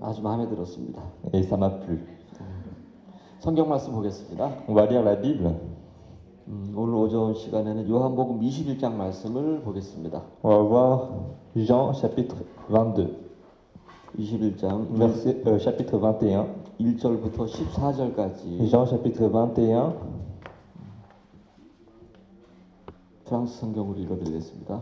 아주 마음에 들었습니다. et ça m'a plu. 성경 말씀 보겠습니다. On va lire la Bible. 오늘 오전 시간에는 요한복음 21장 말씀을 보겠습니다. On va voir Jean chapitre 22, 21장 chapitre 21. 1절부터 14절까지 Jean chapitre 21, 프랑스 성경으로 읽어드리겠습니다.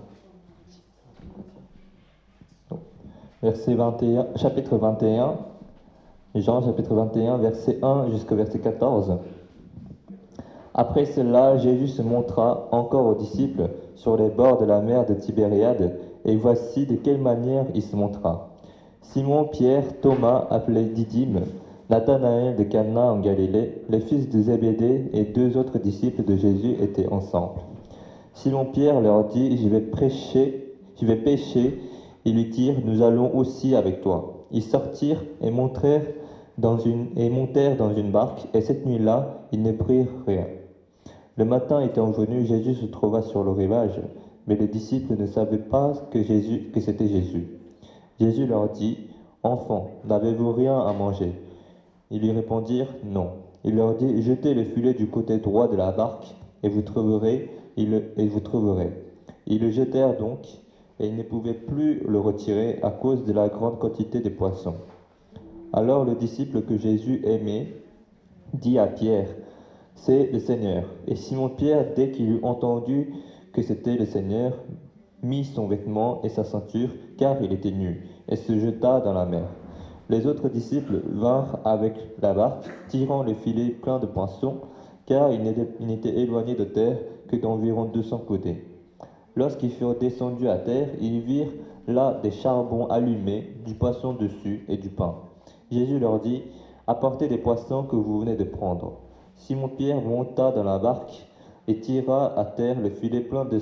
verset 21, chapitre 21, Jean chapitre 21, verset 1 jusqu'au verset 14. Après cela, Jésus se montra encore aux disciples sur les bords de la mer de Tibériade, et voici de quelle manière il se montra. Simon, Pierre, Thomas, appelé Didyme, Nathanaël de Cana en Galilée, les fils de Zébédée et deux autres disciples de Jésus étaient ensemble. Simon-Pierre leur dit, je vais pêcher. Ils lui dirent, nous allons aussi avec toi. Ils sortirent et montèrent dans une barque, et cette nuit-là, ils ne prirent rien. Le matin étant venu, Jésus se trouva sur le rivage, mais les disciples ne savaient pas que c'était Jésus. Jésus leur dit, enfants, n'avez-vous rien à manger? Ils lui répondirent, non. Il leur dit, jetez le filet du côté droit de la barque, et vous trouverez. Ils le jetèrent donc, et ils ne pouvaient plus le retirer à cause de la grande quantité de poissons. Alors le disciple que Jésus aimait dit à Pierre, c'est le Seigneur. Et Simon-Pierre, dès qu'il eut entendu que c'était le Seigneur, mit son vêtement et sa ceinture, car il était nu, et se jeta dans la mer. Les autres disciples vinrent avec la barque, tirant le filet plein de poissons, car il n'était éloigné de terre que d'environ 200 coudées. Lorsqu'ils furent descendus à terre, ils virent là des charbons allumés, du poisson dessus et du pain. Jésus leur dit, apportez des poissons que vous venez de prendre. Simon-Pierre monta dans la barque et tira à terre le filet plein de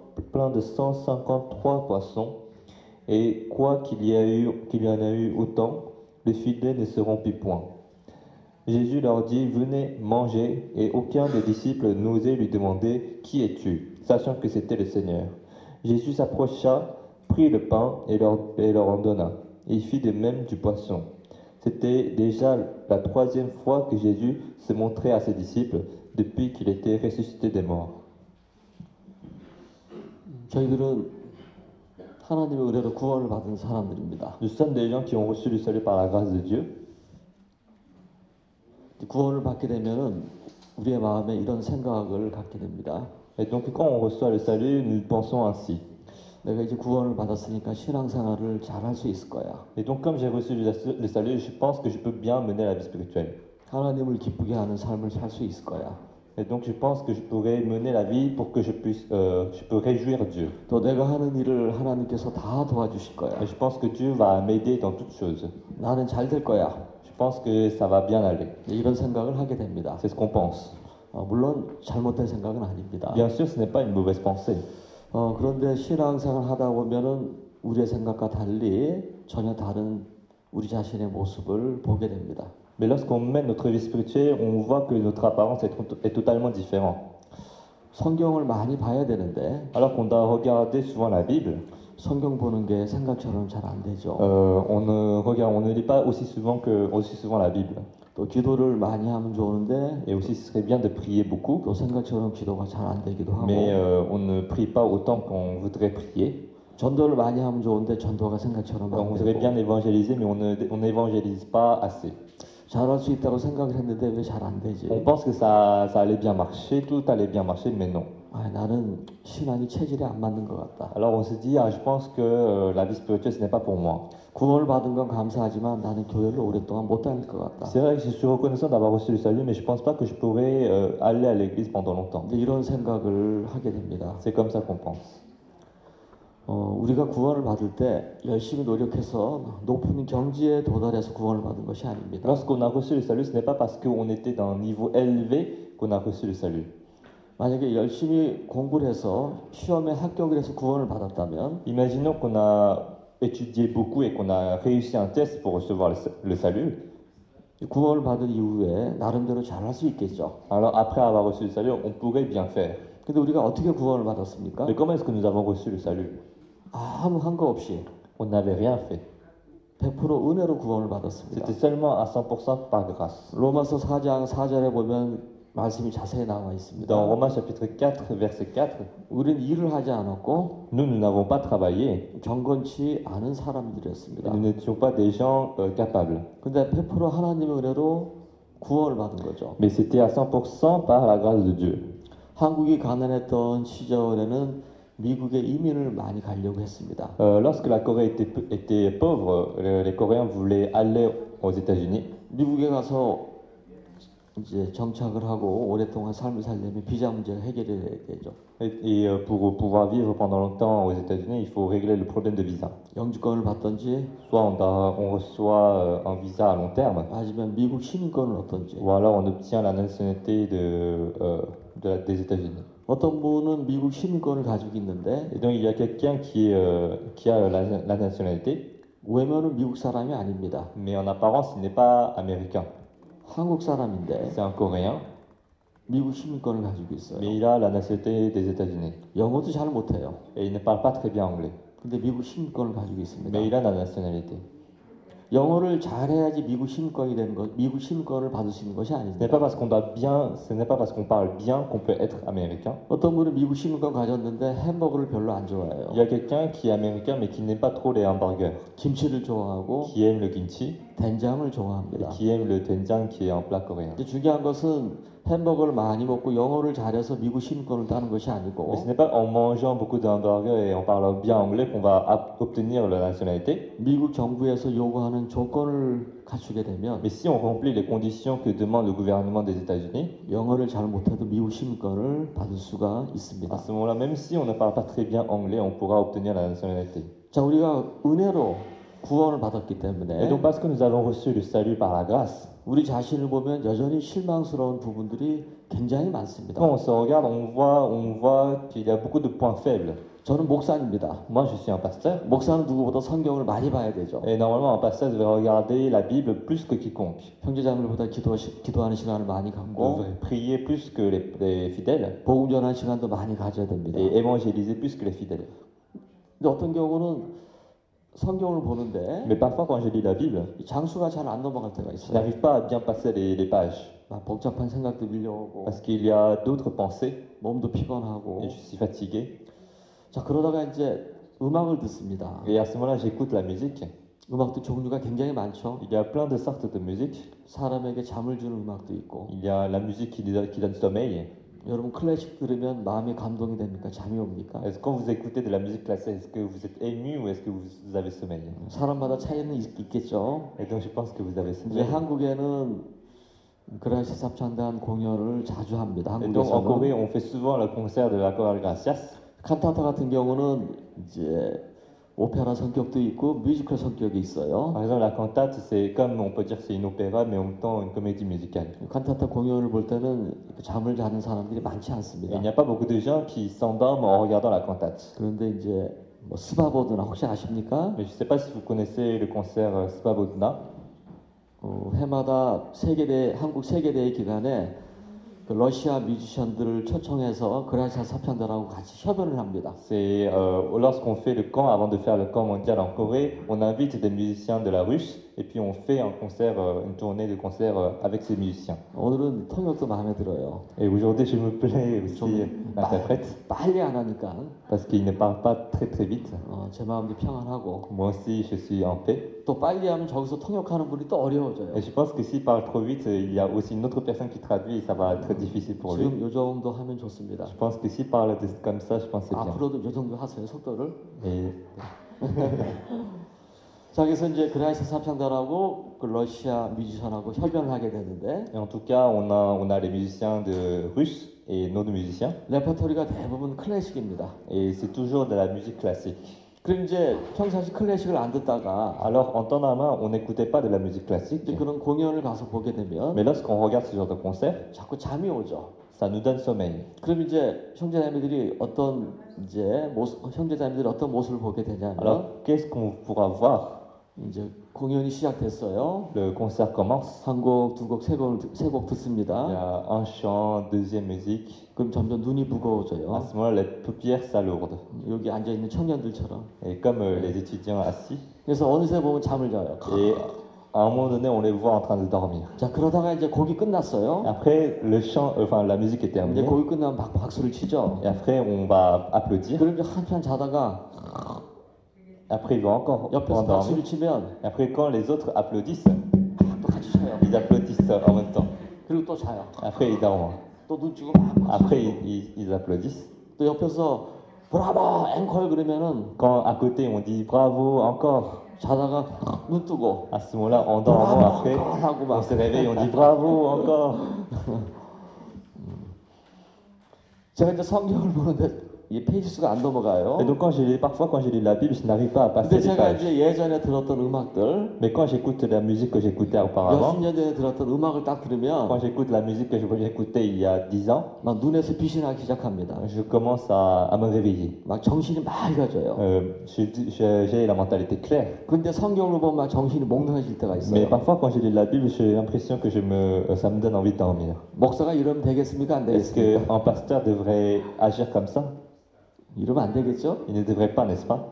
153 poissons, et quoi qu'il y en a eu autant, le filet ne se rompit point. Jésus leur dit, venez manger, et aucun des disciples n'osait lui demander, qui es-tu, sachant que c'était le Seigneur. Jésus s'approcha, prit le pain et leur en donna. Et il fit de même du poisson. C'était déjà la troisième fois que Jésus se montrait à ses disciples depuis qu'il était ressuscité des morts. 저희들은 하나님의 은혜로 구원을 받은 사람들입니다. Nous sommes des gens qui ont reçu le salut par la grâce de Dieu. 구원을 받게 되면은 우리의 마음에 이런 생각을 갖게 됩니다. Et donc quand on reçoit le salut, nous pensons ainsi. 내가 이제 구원을 받았으니까 신앙생활을 잘할 수 있을 거야. Et donc comme j'ai reçu le salut, je pense que je peux bien mener la vie spirituelle. 하나님을 기쁘게 하는 삶을 살 수 있을 거야. Et donc je pense que je pourrais mener la vie pour que je peux réjouir Dieu. 또 내가 하는 일을 하나님께서 다 도와주실 거야. Et je pense que Dieu va m'aider dans toutes choses. 나는 잘 될 거야. Je pense que ça va bien aller. 이런 생각을 하게 됩니다. C'est ce qu'on pense. 물론 잘못된 생각은 아닙니다. Bien sûr, ce n'est pas une mauvaise pensée. 그런데 신앙생활 하다 보면은 우리의 생각과 달리 전혀 다른 우리 자신의 모습을 보게 됩니다. Mais lorsqu'on mène notre vie spirituelle, on voit que notre apparence est totalement différente. 성경을 많이 봐야 되는데 Alors qu'on doit regarder souvent la Bible, 성경 보는 게 생각처럼 잘 안 되죠. on ne lit pas aussi souvent la Bible. 또 기도를 많이 하면 좋은데 Et aussi, ce serait bien de prier beaucoup, 또 생각처럼 기도가 잘 안 되기도 하고 mais on ne prie pas autant qu'on voudrait prier. 전도를 많이 하면 좋은데 전도가 생각처럼 On 안 voudrait 되고 bien évangéliser, mais on n'évangélise pas assez. 잘할 수 있다고 생각을 했는데 왜 잘 안 되지? On pense que ça allait bien marcher, tout allait bien marcher, mais non. 나는 신앙이 체질에 안 맞는 것 같다. Alors on se dit, je pense que la vie spirituelle, ce n'est pas pour moi. 구원을 받은 건 감사하지만 나는 교회를 오랫동안 못 다닐 것 같다. C'est vrai que je suis reconnaissant d'avoir reçu le salut, mais je pense pas que je pourrais aller à l'église pendant longtemps. 이런 생각을 하게 됩니다. C'est comme ça qu'on pense. 우리가 구원을 받을 때 열심히 노력해서 높은 경지에 도달해서 구원을 받은 것이 아닙니다. Lorsqu'on a reçu le salut, ce n'est pas parce qu'on était d'un niveau élevé qu'on a reçu le salut. 만약에 열심히 공부를 해서 시험에 합격을 해서 구원을 받았다면 Imaginons qu'on a étudié beaucoup et qu'on a réussi un test pour recevoir le salut. 구원을 받은 이후에 나름대로 잘할 수 있겠죠. Alors après avoir reçu le salut, on pourrait bien faire. 근데 우리가 어떻게 구원을 받았습니까? Mais comment est-ce que nous avons reçu le salut? 아무 한 거 없이 On n'avait rien fait. 100% 은혜로 구원을 받았습니다. C'était seulement à 100% par grâce. 로마서 4장 4절에 보면 말씀이 자세히 나와 있습니다. Dans Romains chapitre 4, verset 4, 우리는 일을 하지 않았고 nous n'avons pas travaillé. 경건치 않은 Et 사람들이었습니다. nous n'étions pas des gens capables. 근데 100% 하나님의 은혜로 구원을 받은 거죠. Mais c'était à 100% par la grâce de Dieu. 한국이 가난했던 시절에는 미국에 이민을 많이 가려고 했습니다. Lorsque la Corée était pauvre, les Coréens voulaient aller aux États-Unis. 미국에 가서 이제 정착을 하고 오랫동안 삶을 살려면 비자 문제가 해결이 돼야 되죠. Et pour pouvoir vivre pendant longtemps aux États-Unis, il faut régler le problème de visa. 영주권을 받든지 Soit on reçoit un visa à long terme, 아니면 미국 시민권을 얻든지. ou alors on obtient la nationalité des États-Unis. 어떤 분은 미국 시민권을 가지고 있는데 Et donc il y a quelqu'un qui a la nationalité, 외면은 미국 사람이 아닙니다. mais en apparence il n'est pas américain. 한국 사람인데 C'est un Coréen, 미국 시민권을 가지고 있어요. mais il a la nationalité des États-Unis. 영어도 잘 못해요. Et il ne parle pas très bien anglais, 근데 미국 시민권을 가지고 있습니다. mais il a la nationalité. 영어를 잘해야지 미국 시민권이 되는 것, 미국 시민권을 받을 수 있는 것이 Ce n'est 아닙니다. pas parce qu'on doit bien, ce n'est pas parce qu'on parle bien qu'on peut être américain. 어떤 분은 미국 시민권 가졌는데 햄버거를 별로 안 Il 좋아해요. y a quelqu'un qui est américain mais qui n'aime pas trop les hamburgers, 김치를 좋아하고 qui aime le kimchi 된장을 et 좋아합니다. qui aime le doenjang qui est un plat coréen. 근데 중요한 것은 햄버거를 많이 먹고 영어를 잘해서 미국 시민권을 따는 것이 Mais 아니고 ce n'est pas en mangeant beaucoup de hamburgers et en parlant bien anglais qu'on va obtenir la nationalité. 미국 정부에서 요구하는 조건을 갖추게 되면 Mais si on remplit les conditions que demande le gouvernement des États-Unis, 영어를 잘 못해도 미국 시민권을 받을 수가 à 있습니다. ce moment-là, même si on ne parle pas très bien anglais, on pourra obtenir la nationalité. 자, 우리가 은혜로 구원을 받았기 Et 때문에 donc parce que nous avons reçu le salut par la grâce, 우리 자신을 보면 여전히 실망스러운 부분들이 굉장히 많습니다. quand on se regarde, on voit qu'il y a beaucoup de points faibles. 저는 목사입니다. Moi, je suis un pasteur. 목사는 누구보다 성경을 많이 봐야 되죠. Et normalement, un pasteur devrait regarder la Bible plus que quiconque. 형제자매들보다 기도하는 시간을 많이 On 갖고 devrait prier plus que les fidèles 복음 전하는 시간도 많이 가져야 됩니다. et évangéliser plus que les fidèles. 근데 어떤 경우는 성경을 보는데 Mais parfois, quand je lis la Bible, 이 장수가 잘 안 넘어갈 때가 je 있어요. n'arrive pas à bien passer les pages 막 복잡한 생각도 밀려오고 parce qu'il y a d'autres pensées 몸도 피곤하고. et je suis fatigué. 자, 그러다가 이제 음악을 듣습니다. Et à ce moment-là, j'écoute la musique. 음악도 종류가 굉장히 많죠. Il y a plein de sortes de musique. 사람에게 잠을 주는 음악도 있고. Il y a la musique qui donne sommeil. 여러분 클래식 들으면 마음이 감동이 됩니까? 잠이 옵니까? Est-ce que quand vous écoutez de la musique classique, est-ce que vous êtes ému ou est-ce que vous avez sommeil? 사람마다 차이는 있겠죠. Et donc je pense que vous avez 이제 sommeil. 한국에는 그라시 삽창단 공연을 자주 합니다. Et donc en Corée, 한국에서는 on fait souvent le concert de la chorale Gracias. 칸타타 같은 경우는 이제 오페라 성격도 있고 뮤지컬 성격이 있어요. Par exemple, la cantate, c'est comme on peut dire que c'est une opéra, mais en même temps une comédie musicale. 칸타타 공연을 볼 때는 잠을 자는 사람들이 많지 Et 않습니다. il n'y a pas beaucoup de gens qui s'endorment en regardant la cantate. 그런데 이제 뭐 스바보드나 혹시 아십니까? Mais je ne sais pas si vous connaissez le concert Svabodna. 해마다 한국 세계대회 기간에 그 러시아 뮤지션들을 초청해서 그라시아 삽창단하고 같이 협연을 합니다. C'est lorsqu'on fait le camp, avant de faire le camp mondial en Corée, on invite des musiciens de la Russe et puis on fait un concert, une tournée de concert avec ces musiciens. 오늘은 통역도 마음에 들어요. Et aujourd'hui, je me plais aussi l'interprète 빨리 안 하니까 parce qu'il ne parle pas très vite. 제 마음도 평안하고 Moi aussi, je suis en paix. 또 빨리 하면 저기서 통역하는 분이 또 어려워져요. Et je pense que s'il parle trop vite, il y a aussi une autre personne qui traduit et ça va être difficile pour lui. 지금 요 정도 하면 좋습니다. Je pense que s'il parle comme ça, je pense que c'est bien. 앞으로도 요 정도 하세요, 속도를. Et 자, 그래서 이제 그라시아 삽창단하고 그 러시아 뮤지션하고 협연을 하게 되는데 en tout cas, on a les musiciens de Russes et nos musiciens. 레퍼토리가 대부분 클래식입니다. Et c'est toujours de la musique classique. 그럼 이제 평상시 클래식을 안 듣다가 Alors, en temps normal, on n'écoutait pas de la musique classique. 이제 그런 공연을 가서 보게 되면 Mais lorsqu'on regarde ce genre de concert, 자꾸 잠이 오죠. ça nous donne sommeil. 그럼 이제 형제자매들이 어떤 형제자매들이 어떤 모습을 보게 되냐면 Alors, qu'est-ce qu'on pourra voir? 이제 공연이 시작됐어요. Le concert commence. 한 곡, 두 곡, 세 곡 Il y 듣습니다. a un chant, deuxième musique. 그럼 점점 눈이 À 무거워져요. ce moment-là, les paupières s'alourdent. 여기 앉아 있는 청년들처럼. Et comme les étudiants assis, 그래서 어느새 보면 잠을 자요. et à un moment donné, on les voit en train de dormir. 자, 그러다가 이제 곡이 끝났어요. Après, le chant, enfin la musique est 이제 terminée. 곡이 끝나면 박수를 치죠. Et après, on va applaudir. 그럼 이제 한편 자다가 Après, ils vont encore 옆에서 박수를 endormir. 치면 Et après, quand les autres applaudissent, 또 같이 쳐요. ils applaudissent en même temps. 그리고 또 자요. Après, ils dorment. 또 눈 뜨고 막 박수 Après, 치고. ils applaudissent. 또 옆에서 브라보 앵콜 그러면은 Quand à côté, on dit bravo encore. 자다가 눈 뜨고 À ce moment-là, on dort. Après, 하고 on 막 se réveille, on dit bravo encore. 제가 이제 성경을 보는데 이 페이지 수가 안 넘어가요. Et donc, parfois, quand je lis la Bible, je n'arrive pas à passer 근데 les 제가 pages. 이제 예전에 들었던 음악들, Mais quand j'écoute la musique que j'écoutais 몇십 auparavant, 년 전에 들었던 음악을 딱 quand 들으면 j'écoute la musique que j'écoutais il y a 10 ans, 막 눈에서 빛이 나기 시작합니다. je commence à me réveiller. 막 정신이 맑아져요. J'ai la mentalité claire. 근데 성경을 보면 막 정신이 몽롱해질 때가 Mais 있어요. parfois, quand je lis la Bible, j'ai l'impression que ça me donne envie de dormir. 목사가 이러면 되겠습니까? 안 Est-ce 되겠습니까? qu'un pasteur devrait agir comme ça? 이러면 안 되겠죠? Il ne devrait pas, n'est-ce pas?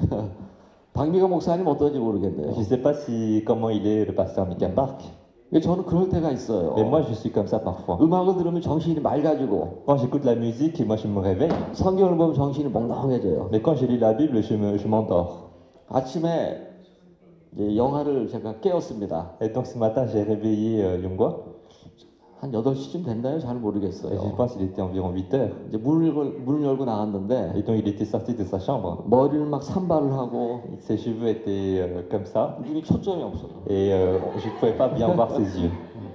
박미가 목사님 어떤지 Je 모르겠네요. ne sais pas comment il est, le pasteur Mika Park. 근데 저는 그럴 때가 있어요. Mais moi, je suis comme ça parfois. 음악을 들으면 정신이 맑아지고 Quand j'écoute la musique, moi, je me réveille. 성경을 보면 정신이 몽롱해져요. Mais quand je lis la Bible, je m'endors. 아침에 이제 영화를 제가 깨웠습니다. Et donc, ce matin, j'ai réveillé Yongwa. 한 8시쯤 됐나요? 잘 Et je 모르겠어요. pense qu'il était environ 8 heures. 이제 문을 열고 나갔는데 Et donc, il était sorti de sa chambre. 머리를 막 산발을 하고 Ses cheveux étaient comme ça. 눈이 초점이 없어요. Et je ne pouvais pas bien voir ses yeux.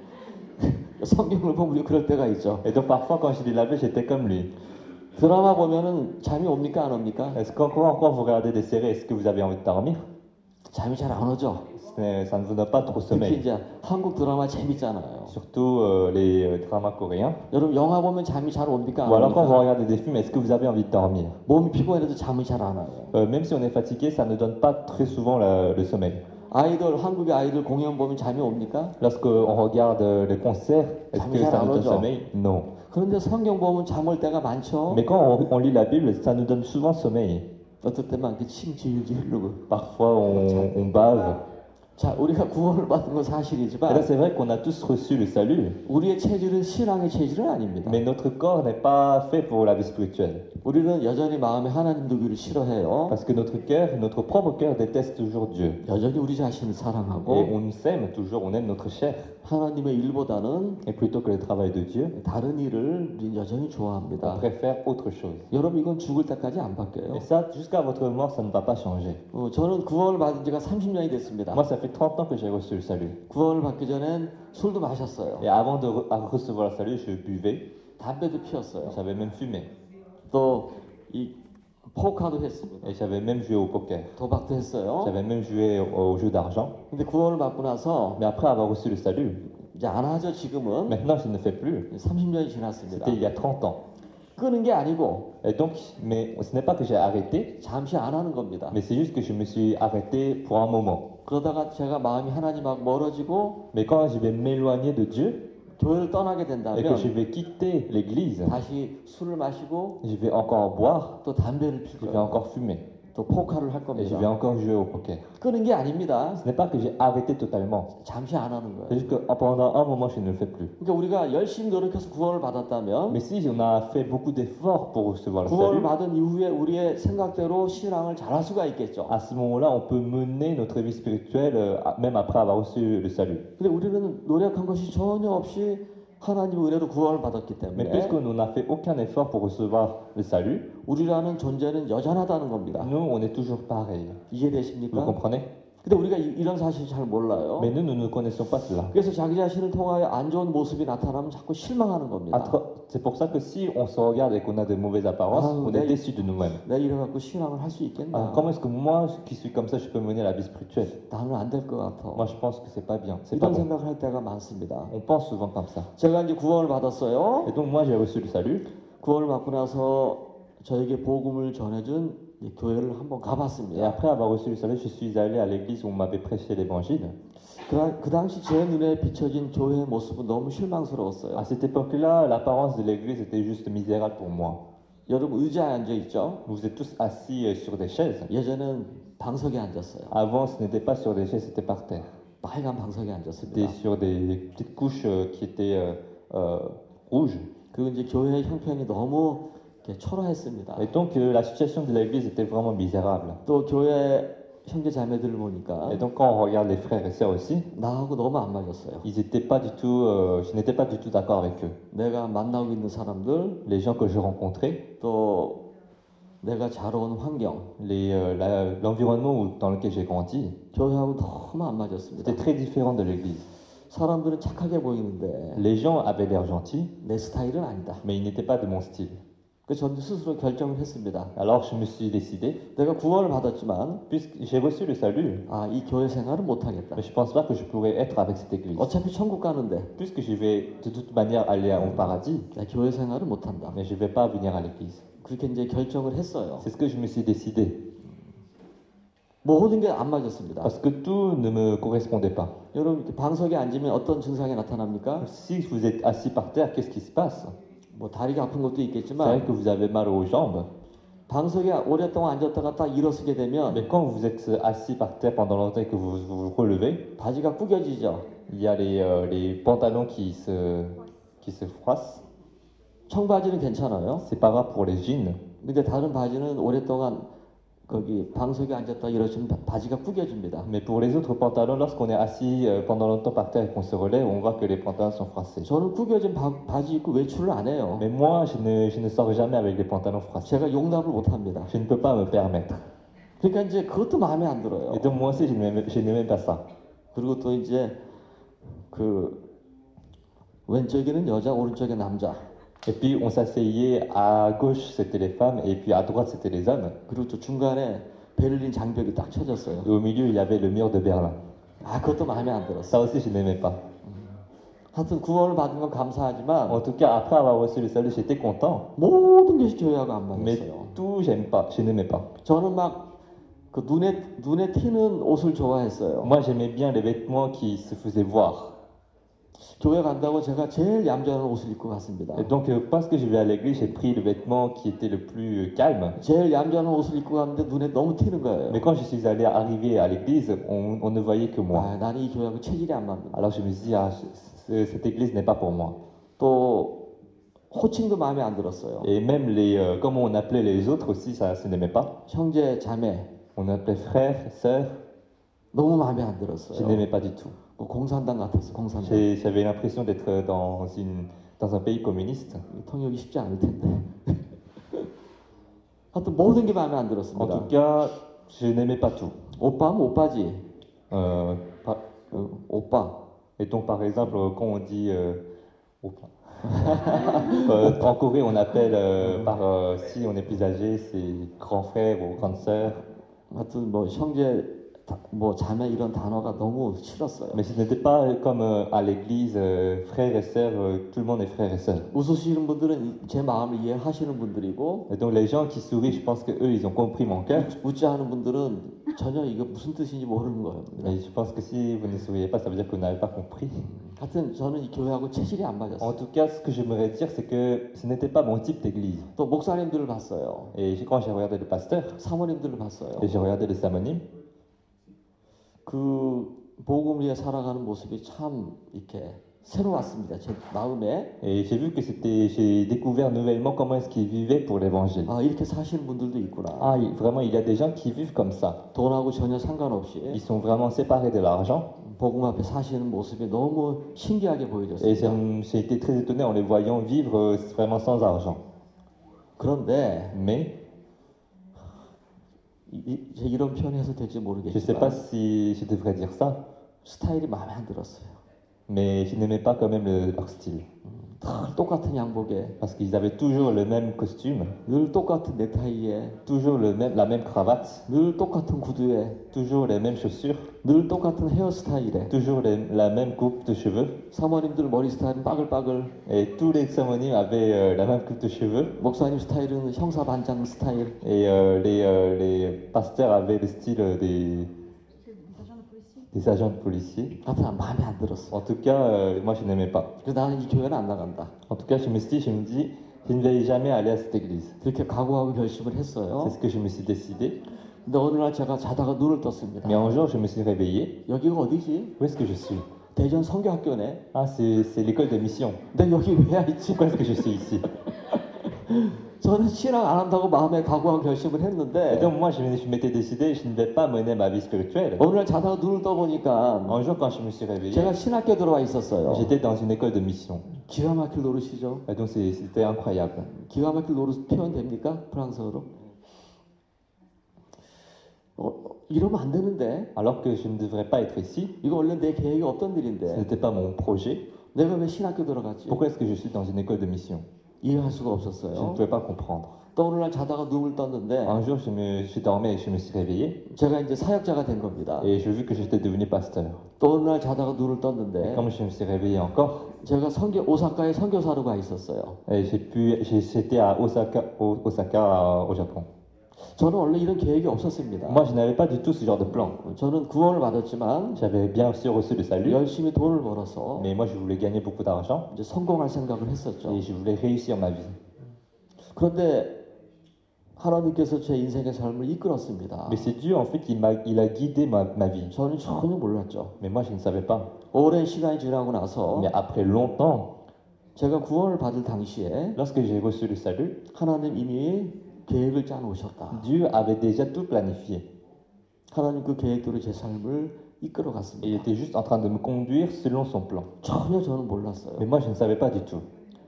성경을 보면 우리 그럴 때가 있죠. Et donc, parfois, quand je lis la Bible, j'étais comme lui. 드라마 보면은 잠이 옵니까 안 옵니까? Est-ce quand vous regardez des séries, est-ce que vous avez envie de dormir? 잠이 잘 안 오죠. Ça ne vous donne pas trop 특히 sommeil. 이제 한국 드라마 재밌잖아요. Surtout les dramas coréens. 여러분 영화 보면 잠이 잘 옵니까? 안 Ou alors quand vous 옵니까? regardez des films, est-ce que vous avez envie de dormir? 몸이 피곤해도 잠이 잘 안 와요. Même si on est fatigué, ça ne donne pas très souvent le sommeil. 아이돌 한국의 아이들 공연 보면 잠이 옵니까? Lorsqu'on regarde les concerts, est-ce que ça nous donne 잘안오죠. sommeil? Non. 그런데 성경 보면 잠 올 때가 많죠. Mais quand on lit la Bible, ça nous donne souvent sommeil. 어떨 때만 이렇게 침 질질 흐르고. Parfois, on bave. 자, 우리가 구원을 받은 건 Et là, 사실이지만 c'est vrai qu'on a tous reçu le salut. 우리의 체질은 신앙의 체질은 아닙니다. Mais notre corps n'est pas fait pour la vie spirituelle. 우리는 여전히 마음에 하나님 두기를 싫어해요. Parce que notre propre cœur déteste toujours Dieu. 여전히 우리 자신을 Et 사랑하고 on s'aime toujours, on aime notre chair. 하나님의 일보다는 Et plutôt que le travail de Dieu, 다른 일을 우리는 여전히 on 좋아합니다. préfère autre chose. 여러분 이건 죽을 때까지 안 바뀌어요. Et ça, jusqu'à votre mort, ça ne va pas changer. 저는 구원을 받은 지가 30년이 됐습니다. Moi, ça fait 30 ans que j'ai reçu le salut. 구원을 받기 전엔 술도 마셨어요. Et avant de recevoir le salut, je buvais, 담배도 피웠어요. j'avais même fumé. 또 이 포카도 했습니다. Et j'avais même joué au poker. 도박도 했어요. J'avais même joué au jeu d'argent. 근데 구원을 받고 나서 Mais après avoir reçu le salut, 이제 안 하죠 지금은. maintenant, je ne fais plus. 30년이 지났습니다. C'était il y a 30 ans. 끄는 게 아니고 Et donc, mais ce n'est pas que j'ai arrêté, 잠시 안 하는 겁니다. mais c'est juste que je me suis arrêté pour un moment. 그러다가 제가 마음이 하나님하고 멀어지고 Mais quand je vais m'éloigner de Dieu 교회를 떠나게 et que je 된다면 vais quitter l'église, 다시 술을 마시고 je vais encore boire, 또 담배를 je 피고 vais encore fumer 또 포카를 할 et je 겁니다. vais encore jouer au poker. 끄는 게 아닙니다. Ce n'est pas que j'ai arrêté totalement, 잠시 안 하는 c'est 거예요. juste que pendant un moment, je ne le fais plus. 그러니까 우리가 열심히 노력해서 구원을 받았다면 Mais si on a fait beaucoup d'efforts pour recevoir le 구원을 salut, 받은 이후에 우리의 생각대로 신앙을 잘할 수가 있겠죠. à ce moment-là, on peut mener notre vie spirituelle même après avoir reçu le salut. 근데 우리는 노력한 것이 전혀 없이 하나님의 은혜로 구원을 받았기 Mais 때문에 puisque nous n'a fait aucun effort pour recevoir le salut, 우리라는 존재는 여전하다는 겁니다. nous, on est toujours pareil. Vous 이해되십니까? comprenez? 근데 우리가 이런 사실 잘 몰라요. Mais nous ne connaissons pas cela. 그래서 자기 자신을 통하여 안 좋은 모습이 나타나면 자꾸 실망하는 겁니다. C'est pour ça que si on se regarde et qu'on a de mauvaises apparences, Ah, on mais- est déçu de nous-mêmes. 내가 이래갖고 신앙을 할 수 있겠나? Alors, comment est-ce que moi, qui suis comme ça, je peux mener la vie spirituelle? 나는 안 될 것 같아. Moi, je pense que c'est pas bien. C'est pas 이런 bon. 생각을 할 때가 많습니다. On pense souvent comme ça. 제가 이제 구원을 받았어요. Et donc, moi, j'ai reçu le salut. 구원을 받고 나서 저에게 복음을 전해준 이제 교회를 한번 Et 가봤습니다. après avoir reçu le salut, je suis allé à l'église où on m'avait prêché l'évangile. 그 당시 제 눈에 비춰진 교회의 모습은 너무 실망스러웠어요. À cette époque-là, l'apparence de l'église était juste misérable pour moi. 여러분 의자에 앉아 있죠? Vous êtes tous assis sur des chaises. 예전엔 방석에 앉았어요. Avant, ce n'était pas sur des chaises, c'était par terre. 빨간 방석에 C'était 앉았습니다. sur des petites couches qui étaient rouges. 그리고 이제 교회의 형편이 너무 이렇게 초라했습니다. Et donc, la situation de l'église était vraiment misérable. 또 교회 형제 자매들을 보니까 Et donc, quand on regarde les frères et sœurs aussi, 나하고 너무 안 맞았어요. ils étaient pas du tout, je n'étais pas du tout d'accord avec eux. 내가 만나고 있는 사람들, Les gens que je rencontrais, 또 내가 자라온 환경, l'environnement dans lequel j'ai grandi, 교회하고 너무 안 맞았습니다. c'était très différent de l'église. 사람들은 착하게 보이는데 Les gens avaient l'air gentils, 내 스타일은 아니다. mais ils n'étaient pas de mon style. 그래서 저는 스스로 결정을 했습니다. Alors, je me suis décidé, 내가 구원을 받았지만 puisque j'ai reçu le salut, 이 교회 생활은 못하겠다. mais je pense pas que je pourrais être avec cette église. 어차피 천국 가는데 Puisque je vais de toute manière aller au paradis, 나 교회 생활은 못한다. mais je vais pas venir à l'église. 그렇게 이제 결정을 했어요. C'est ce que je me suis décidé, 모든 게 안 맞았습니다. parce que tout ne me correspondait pas. 여러분 이렇게 방석에 앉으면 어떤 증상이 나타납니까? Si vous êtes assis par terre, qu'est-ce qui se passe? 뭐 다리가 아픈 것도 C'est vrai 있겠지만 que vous avez mal aux jambes, 방석에 오랫동안 앉았다가 딱 일어서게 되면 mais quand vous êtes assis par terre pendant longtemps et que vous vous relevez, 바지가 구겨지죠. il y a les pantalons qui se froissent. 청바지는 괜찮아요. C'est pas grave pour les jeans, 근데 다른 바지는 오랫동안 거기 방석에 앉았다 일어서면 바지가 구겨집니다. mais pour les autres pantalons, lorsqu'on est assis pendant longtemps par terre et qu'on se relève, on voit que les pantalons sont froissés. 저는 구겨진 바지 입고 외출을 안 해요. Mais moi, je ne sors jamais avec des pantalons froissés. 제가 용납을 못 합니다. Je ne peux pas me permettre. 그러니까 이제 그것도 마음에 안 들어요. Et donc moi aussi, je n'aimais pas ça. 그리고 또 이제 그 왼쪽에는 여자, 오른쪽에 남자. Et puis on s'asseyait à gauche, c'était les femmes, et puis à droite, c'était les hommes. 그리고 또 중간에 베를린 장벽이 딱 쳐졌어요. Et au milieu, il y avait le mur de Berlin. 그것도 마음에 안 들었어요. Ça aussi, je n'aimais pas. 하여튼 구원을 받은 건 감사하지만 En tout cas, après avoir reçu le salut, j'étais content. 모든 것이 교회하고 안 Mais 맞았어요. tout, j'aime pas, je n'aimais pas. 저는 막 그 눈에 튀는 옷을 좋아했어요. Moi, j'aimais bien les vêtements qui se faisaient voir. 교회 간다고 제가 제일 얌전한 옷을 입고 갔습니다. Et donc, parce que je vais à l'église, j'ai pris le vêtement qui était le plus calme. 제일 얌전한 옷을 입고 갔는데 눈에 너무 튀는 거예요. Mais quand je suis arrivé à l'église, on ne voyait que moi. 나는 이 교회하고 체질이 안 맞는다. Alors je me suis dit, cette église n'est pas pour moi. 또 호칭도 마음에 안 들었어요. Et même comme on appelait les autres aussi, ça se n'aimait pas. 형제, 자매 On appelait frères, sœurs, 너무 마음에 안 je 들었어요. n'aimais pas du tout. 뭐 공산당 같았어, 공산당. J'avais l'impression d'être dans un pays communiste. 통역이 쉽지 않을 텐데. 하여튼 모든 게 마음에 안 En 들었습니다. tout cas, je n'aimais pas tout. 오빠면 오빠지. Par- 오빠. et donc par exemple, quand on dit opa. En Corée, on appelle si on est plus âgé, c'est grand frère ou grande sœur. 하여튼 뭐 형제, 뭐 자매 이런 단어가 너무 싫었어요. Mais ce n'était pas comme à l'église, frères et sœurs, tout le monde est frères et sœurs. 웃으시는 분들은 제 마음을 이해하시는 분들이고 Et donc les gens qui sourient, je pense qu'eux, ils ont compris mon cœur. 웃지 않은 분들은 전혀 이게 무슨 뜻인지 모르는 거예요. Mais je pense que si vous ne souriez pas, ça veut dire que vous n'avez pas compris. 하여튼 저는 이 교회하고 체질이 안 En 맞았어요. tout cas, ce que j'aimerais dire, c'est que ce n'était pas mon type d'église. 또 목사님들을 봤어요. Et quand j'ai regardé le pasteur, 사모님들을 봤어요. et j'ai regardé les samonimes, 그 복음 위에 살아가는 모습이 참 이렇게 새로웠습니다. 제 마음에. et j'ai vu que j'ai découvert nouvellement comment est-ce qu'ils vivaient pour l'évangile. 이렇게 사시는 분들도 있구나. Vraiment, il y a des gens qui vivent comme ça. 돈하고 전혀 상관없이 Ils sont vraiment séparés de l'argent. 복음 앞에 사시는 모습이 너무 신기하게 Et 보여졌습니다. j'ai été très étonné en les voyant vivre vraiment sans argent. 그런데 Mais 이런 표현해서 될지 je ne sais pas 모르겠지만 si je devrais dire ça. 스타일이 마음에 안 들었어요. mais je n'aimais pas quand même leur style. 다 똑같은 양복에 Parce qu'ils avaient toujours le même costume, 늘 똑같은 넥타이에 toujours la même cravate, 늘 똑같은 구두에 toujours les mêmes chaussures, 늘 똑같은 헤어스타일에 toujours la même coupe de cheveux. 사모님들 머리 스타일은 빠글빠글 Et tous les cérémonies avaient la même coupe de cheveux. 목사님 스타일은 형사 반장 스타일 Et les pasteurs avaient le style des agents de policiers. 하여튼 마음에 안 들었어. En tout cas, moi je n'aimais pas. 그래서 나는 이 교회는 안 나간다. En tout cas, je me dis, je ne vais jamais aller à cette église. 그렇게 각오하고 결심을 C'est 했어요. ce que je me suis décidé. 근데 어느 날 제가 자다가 눈을 떴습니다. Mais un jour, je me suis réveillé. 여기가 어디지? Où est-ce que je suis? 대전 성교학교네. Ah, c'est l'école de mission. 근데 여기 왜 있지? Pourquoi est-ce que je suis ici? 저는 신앙 안 한다고 마음에 각오하고 결심을 Et 했는데 donc moi, je m'étais décidé, je ne vais pas mener ma vie spirituelle. 어느 날 자다가 눈을 떠보니까 Un jour, quand je me suis réveillé, 제가 신학교 들어와 있었어요. j'étais dans une école de mission. 기가 막힐 노릇이죠. Et donc c'était incroyable. 기가 막힐 노릇 표현 됩니까? 프랑스어로? 이러면 안 되는데 Alors que je ne devrais pas être ici, 이거 원래 내 계획이 없던 ce 일인데 n'était pas mon projet. 내가 왜 신학교 들어갔지? Pourquoi est-ce que je suis dans une école de mission? 이해할 수가 Je ne 없었어요. pouvais pas comprendre. 또 어느 날 자다가 눈을 떴는데 Un jour, je dormais et je me suis réveillé 제가 이제 사역자가 된 겁니다. et j'ai vu que j'étais devenu pasteur. 또 어느 날 자다가 눈을 Et 떴는데 comme je me suis réveillé encore, 제가 오사카에 선교사로 가 있었어요. et j'étais à Osaka, au Japon. 저는 원래 이런 계획이 없었습니다. Moi, je n'avais pas du tout ce genre de plan. 저는 구원을 받았지만 J'avais bien sûr reçu le salut, 열심히 돈을 벌어서 mais moi, je voulais gagner beaucoup d'argent 이제 성공할 생각을 했었죠. et je voulais réussir ma vie. 그런데 하나님께서 제 인생의 삶을 이끌었습니다. Mais c'est Dieu, en fait, il a guidé ma vie. 저는 전혀 몰랐죠. Mais moi, je ne savais pas. 오랜 시간이 지나고 나서 Mais après longtemps, 제가 구원을 받을 당시에 lorsque j'ai reçu le salut, 하나님 이미 계획을 짜 놓으셨다. Dieu avait déjà tout planifié. 하나님 그 계획대로 제 삶을 이끌어 Et il 갔습니다. était juste en train de me conduire selon son plan. 전혀 저는 몰랐어요. Mais moi, je ne savais pas du tout.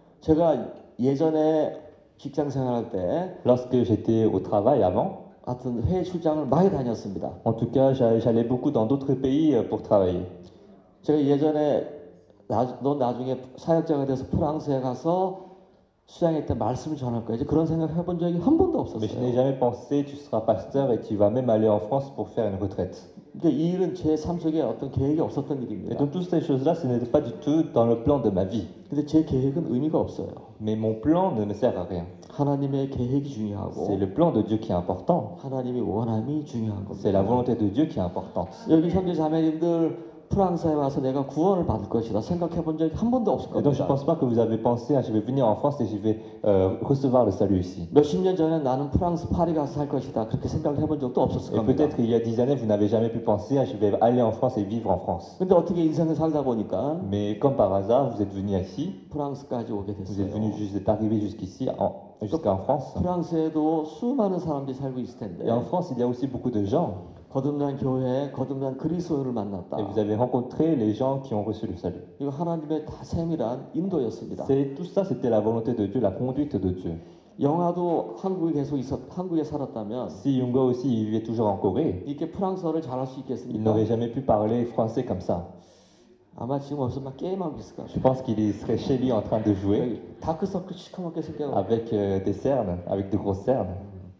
제가 예전에 직장 생활할 때 Lorsque j'étais au travail avant, 하여튼 해외 출장을 많이 다녔습니다. en tout cas, j'allais beaucoup dans d'autres pays pour travailler. 제가 예전에 넌 나중에 사역자가 돼서 프랑스에 가서 수양회 때 말씀을 전할 거야. 이제 그런 생각 해본 적이 한 번도 Mais je n'ai 없었어요. jamais pensé, tu seras pasteur et tu vas même aller en France pour faire une retraite. 그러니까 이 일은 제 삶 속에 어떤 계획이 없었던 Et 일입니다. donc, toutes ces choses-là, ce n'était pas du tout dans le plan de ma vie. 근데 제 계획은 의미가 없어요. Mais mon plan ne me sert à rien. 하나님의 계획이 C'est 중요하고 le plan de Dieu qui est important. 하나님의 원함이 중요한 C'est la 겁니다. volonté de Dieu qui est importante. 여기 형제 자매님들 프랑스에 와서 내가 구원을 받을 것이다 생각해 본 적이 한 번도 없을 Et donc, je ne 겁니다. pense pas que vous avez pensé, ah, je vais venir en France et je vais recevoir le salut ici. 몇십 년 전에 나는 프랑스 파리 가서 살 것이다 그렇게 생각을 해본 적도 없었을 Et 겁니다. peut-être il y a 10 années, vous n'avez jamais pu penser, ah, je vais aller en France et vivre en France. 근데 어떻게 인생을 살다 보니까 Mais comme par hasard, vous êtes venu ici, 프랑스까지 오게 vous êtes venu 됐어요. êtes arrivé jusqu'ici, jusqu'en France. 프랑스에도 수많은 사람들이 살고 있을 Et en 텐데 France, il y a aussi beaucoup de gens. 거듭난 교회에 거듭난 그리스도인을 만났다. Et vous avez rencontré les gens qui ont reçu le salut. 이거 하나님의 다셈이란 인도였습니다. Tout ça, c'était la volonté de Dieu, la conduite de Dieu. 영화도 한국에 살았다면 Si Yungo aussi il vivait toujours en Corée, 이렇게 프랑스어를 잘할 수 il 있겠습니까? n'aurait jamais pu parler français comme ça. 아마 지금 없으면 막 게임하고 있을 것 Je 같아요. pense qu'il serait chez lui en train de jouer 여기 다크서클 시커멓게 생겨. avec des cernes, avec de grosses cernes.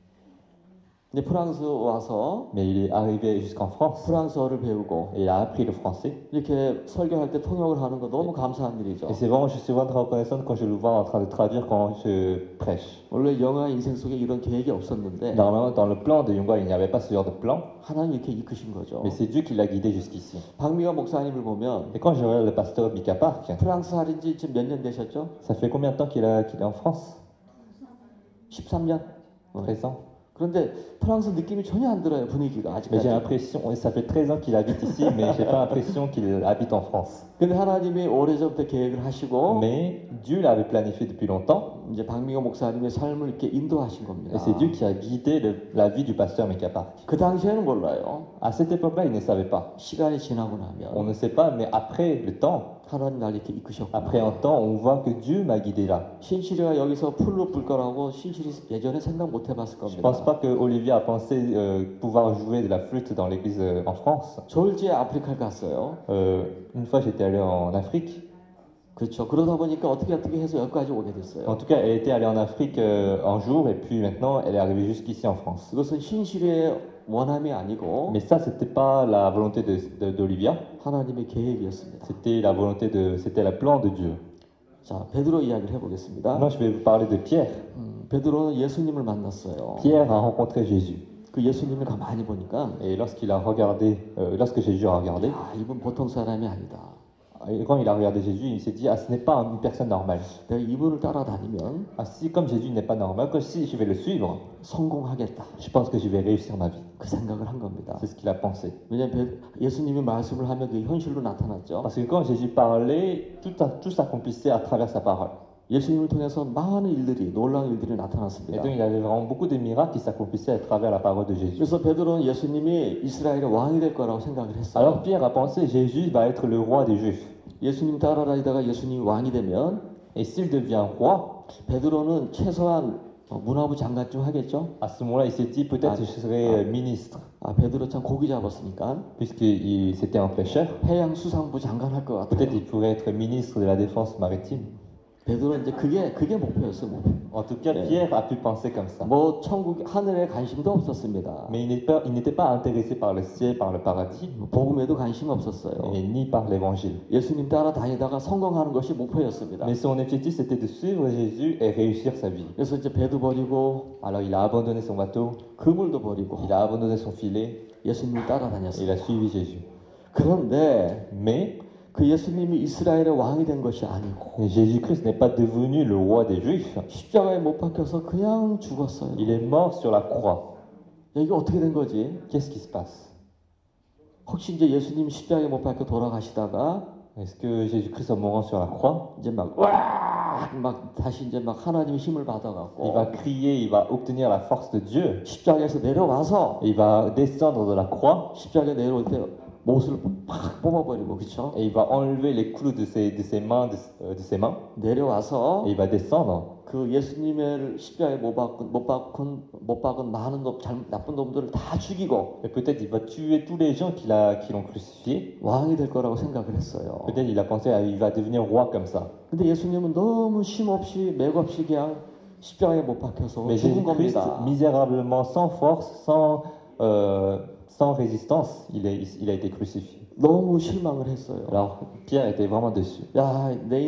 근데 프랑스 와서 Mais il est arrivé jusqu'en France 프랑스어를 배우고 et il a appris le français. 이렇게 설교할 때 통역을 하는 거 너무 감사한 일이죠. Et c'est vraiment, je suis vraiment reconnaissant quand je le vois en train de traduire quand je prêche. 원래 영화 인생 속에 이런 계획이 없었는데 Normalement, dans le plan de Yungo, il n'y avait pas ce genre de plan, 하나님 이렇게 이끄신 거죠. mais c'est Dieu qui l'a guidé jusqu'ici. 박미화 목사님을 보면 Et quand je regarde le pasteur Mika Park, 프랑스 살인 지 지금 몇 년 되셨죠? ça fait combien de temps qu'il est en France? 13년? 13 ans. 그런데 프랑스 느낌이 전혀 안 들어요. 분위기가 Mais j'ai 아직까지. l'impression, ça fait 13 ans qu'il habite ici, mais j'ai pas l'impression qu'il habite en France. 근데 하나님이 오래전부터 계획을 하시고 Mais Dieu l'avait planifié depuis longtemps, 이제 박미호 목사님의 삶을 이렇게 인도하신 겁니다. et c'est Dieu qui a guidé la vie du pasteur Mika Park. 그 당시에는 몰라요. À cette époque-là, il ne savait pas. 시간이 지나고 On 나면 ne sait pas, mais après le temps, 하나님 날 이렇게 이끄셨고 Après un temps, on voit que Dieu m'a guidé là. 신실이가 여기서 풀로 불 거라고 신실이 예전에 생각 못 해봤을 Je pense 겁니다. pas que Olivier a pensé pouvoir jouer de la flûte dans l'église en France. 졸지에 아프리카를 갔어요. Une fois, j'étais allé en Afrique. 그렇죠. 그러다 보니까 어떻게 해서 여기까지 오게 됐어요. En tout cas, elle était allée en Afrique un jour et puis maintenant, elle est arrivée jusqu'ici en France. 그것은 신실의 원함이 아니고 Mais ça, c'était pas la volonté d'Olivia. 하나님의 계획이었습니다. C'était la volonté c'était le plan de Dieu. 자, 베드로 이야기를 해보겠습니다. Maintenant, je vais vous parler de Pierre. 베드로는 예수님을 만났어요. Pierre a rencontré Jésus. 그 예수님을 가만히 보니까 Et lorsqu'il a regardé, lorsque Jésus a regardé, 야, 이분 보통 사람이 아니다. et quand il a regardé Jésus, il s'est dit, ah, ce n'est pas une personne normale. 내가 이분을 따라다니면 Ah, si, comme Jésus n'est pas normal, que si je vais le suivre, 성공하겠다. je pense que je vais réussir ma vie. 그 생각을 한 겁니다. C'est ce qu'il a pensé. 왜냐하면 예수님이 말씀을 하면 그게 현실로 나타났죠. Parce que quand Jésus parlait, tout s'accomplissait à travers sa parole. 예수님을 통해서 많은 일들이 놀라운 일들이 Et 나타났습니다. donc, il y avait vraiment beaucoup de miracles qui s'accomplissaient à travers la parole de Jésus. 그래서 베드로는 예수님이 이스라엘의 왕이 될 거라고 생각을 했어요. Alors Pierre a pensé, Jésus va être le roi des Juifs. 예수님 따라다니다가 예수님이 왕이 되면 Et s'il devient roi, 베드로는 최소한 문화부 장관쯤 하겠죠. à ce moment-là, il s'est dit, peut-être je serai ministre, 아, 베드로 참 고기 잡았으니까 c'était un pêcheur. 해양수산부 장관 할 것 같아요. Peut-être il pourrait être ministre de la défense maritime. 베드로 이제 그게 목표였어요. 목표. En tout cas, Pierre a pu penser comme ça. 뭐 천국 하늘에 관심도 없었습니다. Mais il n'était pas intéressé par le ciel, par le paradis, 복음에도 관심 없었어요. et ni par l'évangile. 예수님 따라다니다가 성공하는 것이 목표였습니다. Mais son objectif, c'était de suivre Jésus et réussir sa vie. 그래서 이제 배도 버리고 Alors il a abandonné son bateau, 그물도 버리고 il a abandonné son filet, 예수님을 et il 따라다녔어요. a suivi Jésus. 그런데 Mais 그 예수님이 이스라엘의 왕이 된 것이 아니고 Jésus-Christ n'est pas devenu le roi des Juifs. 십자가에 못 박혀서 그냥 죽었어요. Il est mort sur la croix. 이게 어떻게 된 거지? Qu'est-ce qui se passe? 혹시 이제 예수님 십자가에 못 박혀 돌아가시다가 Est-ce que Jésus-Christ, en mourant sur la croix, 이제 막 다시 이제 막 하나님의 힘을 il 받아갖고 va crier, il va obtenir la force de Dieu, 십자가에서 내려와서 il va descendre de la croix 십자가에 내려올 때 못을 팍 뽑아버리고 그렇죠? et il va enlever les clous de ses mains, de ses mains, 내려와서 et il va descendre. 그 예수님을 십자가에 못 박은 많은 나쁜 놈들을 다 죽이고 Et peut-être il va tuer tous les gens qui l'ont crucifié. 왕이 될 거라고 생각을 했어요. Peut-être il a pensé, il va devenir roi comme ça. 근데 예수님은 너무 쉼없이 맥없이 그냥 십자가에 못 박혀서 Mais 죽은 Jésus-Christ, 겁니다. misérablement, sans force, sans résistance, il a été crucifié. 너무 실망을 했어요. Alors Pierre était vraiment déçu. 야, 내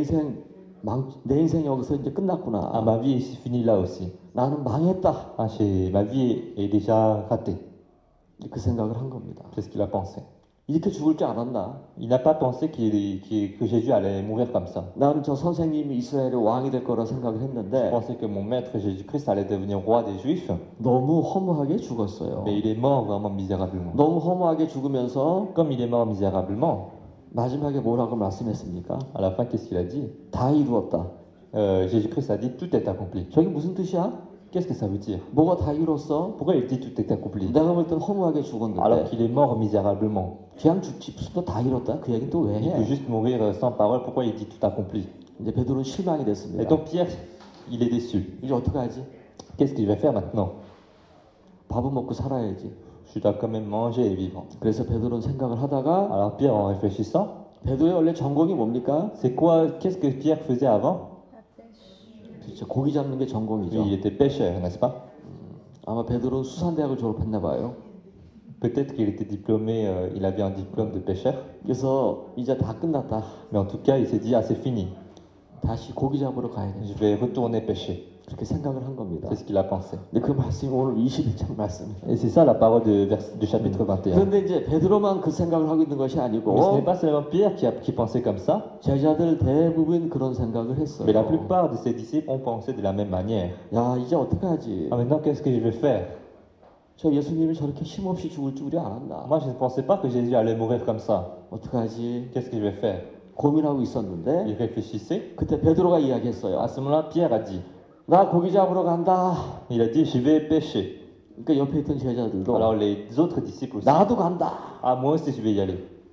인생 여기서 이제 Ah, 끝났구나. ma vie est finie là aussi. 나는 망했다. Ah, ma vie est déjà ratée. 그 생각을 한 겁니다. C'est ce qu'il a pensé. 이렇게 죽을 줄 알았나? Il n'a pas pensé que Jésus allait mourir comme ça. 나는 저 선생님이 이스라엘의 왕이 될 거라 생각을 Il 했는데 pensait que mon maître Jésus-Christ allait devenir roi des Juifs, 너무 허무하게 죽었어요. mais il est mort vraiment misérablement. 너무 허무하게 죽으면서 Comme il est mort misérablement, 마지막에 뭐라고 말씀했습니까? à la fin, qu'est-ce qu'il a dit? 다 이루었다. Jésus-Christ a dit tout est accompli. 저게 무슨 뜻이야? Qu'est-ce que ça veut dire? 뭐가 다 이뤘어? Pourquoi il dit tout est accompli? 내가 볼 땐 허무하게 Alors 죽었는데 qu'il est mort misérablement. 그냥 죽지 무슨 또 다 이뤘다? 그 얘기는 또 왜 Il peut 해? juste mourir sans parole. Pourquoi il dit tout accompli? 이제 베드로는 실망이 Et 됐습니다. donc Pierre, il est déçu. 이제 어떡하지? Qu'est-ce qu'il va faire maintenant? 밥은 먹고 살아야지. Je dois quand même manger et vivre. 그래서 베드로는 생각을 하다가 Alors Pierre, en réfléchissant, 베드로의 원래 전공이 뭡니까? qu'est-ce que Pierre faisait avant? 그렇죠. 고기 잡는 게 전공이죠. Il était pêcheur, n'est-ce pas? 아마 베드로는 수산대학을 졸업했나 봐요. Peut-être qu'il était diplômé, il avait un diplôme de pêcheur. 그래서 이제 다 끝났다. Mais en tout cas, il s'est dit, ah c'est fini, 다시 고기 잡으러 가야 돼. je vais retourner pêcher. 그렇게 생각을 한 겁니다. C'est ce qu'il a pensé. 근데 그 말씀이 오늘 21장 말씀이에요. Et c'est ça la parole du chapitre 21. 그런데 이제 베드로만 그 생각을 하고 있는 것이 Mais ce 아니고 n'est pas seulement Pierre qui pensait comme ça, 제자들 대부분 그런 생각을 했어요. mais la plupart de ses disciples ont pensé de la même manière. 야, 이제 어떡하지? Ah maintenant, qu'est-ce que je vais faire? 저 예수님이 저렇게 힘없이 죽을 줄이 알았나? Moi, je ne pensais pas que Jésus allait mourir comme ça. 어떡하지? Qu'est-ce que je vais faire? 고민하고 Il 있었는데 réfléchissait. 그때 베드로가 이야기했어요. À ce moment-là, Pierre a dit, 나 고기 잡으러 간다. il a dit, je vais pêcher. 그러니까 옆에 있던 제자들도 Alors les autres disciples aussi, 나도 간다. ah moi aussi je vais y aller.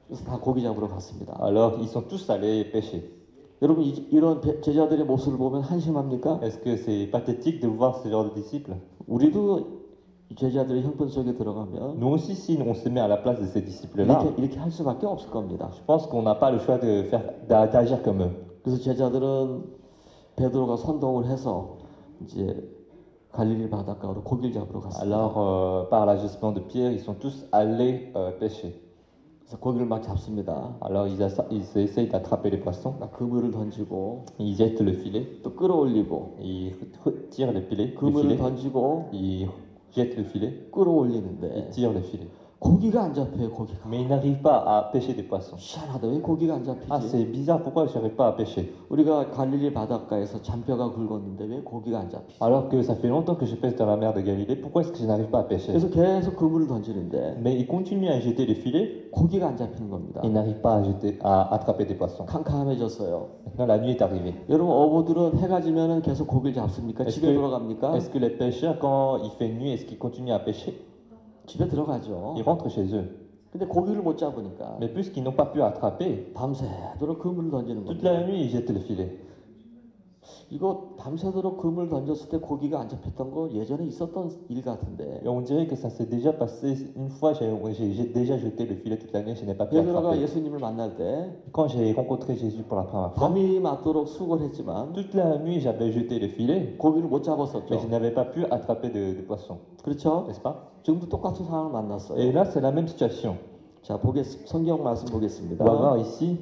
그래서 다 고기 잡으러 갔습니다. Alors ils sont tous allés pêcher. 여러분 이런 제자들의 모습을 보면 한심합니까? Est-ce que c'est pathétique de voir ce genre de disciples? 우리도 제자들의 형편 속에 들어가면 Nous aussi, si on se met à la place de ces disciples-là, 이렇게 할 수밖에 없을 겁니다. je pense qu'on n'a pas le choix d'agir comme eux. 그래서 제자들은 베드로가 선동을 해서 이제 갈릴리 바닷가로 고기를 잡으러 갔습니다. Alors, par l'agissement de Pierre, ils sont tous allés pêcher. 그래서 고기를 막 잡습니다. Alors, ils essayent d'attraper les poissons. 그물을 던지고 Ils jettent le filet. 또 끌어올리고 Ils retirent le filet. 그물을 던지고 Ils jettent le filet. 끌어올리는데 Ils tirent le filet. 고기가 안 잡혀요. 고기가. Mais ils n'arrivent pas à pêcher des poissons. 희한하다. 왜 고기가 안 Ah, 잡히지? c'est bizarre, pourquoi je n'arrive pas à pêcher? 우리가 갈릴리 바닷가에서 잔뼈가 굵었는데 왜 고기가 안 잡히지? Alors que ça fait longtemps que je pêche dans la mer de Galilée, pourquoi est-ce que je n'arrive pas à pêcher? 그래서 계속 그물을 던지는데 Mais ils continuent à jeter les filets, 고기가 안 잡히는 겁니다. ils n'arrivent pas à attraper des poissons. 캄캄해졌어요. Maintenant, la nuit est arrivée. 여러분 어부들은 해가 지면은 계속 고기를 잡습니까? Est-ce 집에 que- 돌아갑니까? Est-ce que les pêcheurs, quand il fait nuit, est-ce qu'ils continuent à pêcher? 집에 들어가죠. Ils rentrent chez eux. 근데 고기를 못 잡으니까 Mais puisqu'ils n'ont pas pu attraper, 밤새도록 그물을 던지는 toute 겁니다. la nuit, ils jettent le filet. 이거 밤새도록 그물 던졌을 때 고기가 안 잡혔던 거 예전에 있었던 일 같은데 Et on dirait que ça s'est déjà passé une fois, j'ai déjà jeté le filet toute la nuit, je n'ai pas pu 베드로가 attraper. 예수님을 만날 때 Quand j'ai rencontré Jésus pour la première fois, 밤이 맞도록 수고를 했지만 toute la nuit, j'avais jeté le filet, 고기를 못 mais je 잡았었죠. n'avais pas pu attraper de poisson, 그렇죠? n'est-ce pas? 지금도 똑같은 상황을 Et 만났어요. là, c'est la même situation. 자, 성경 말씀 보겠습니다. On va voir ici,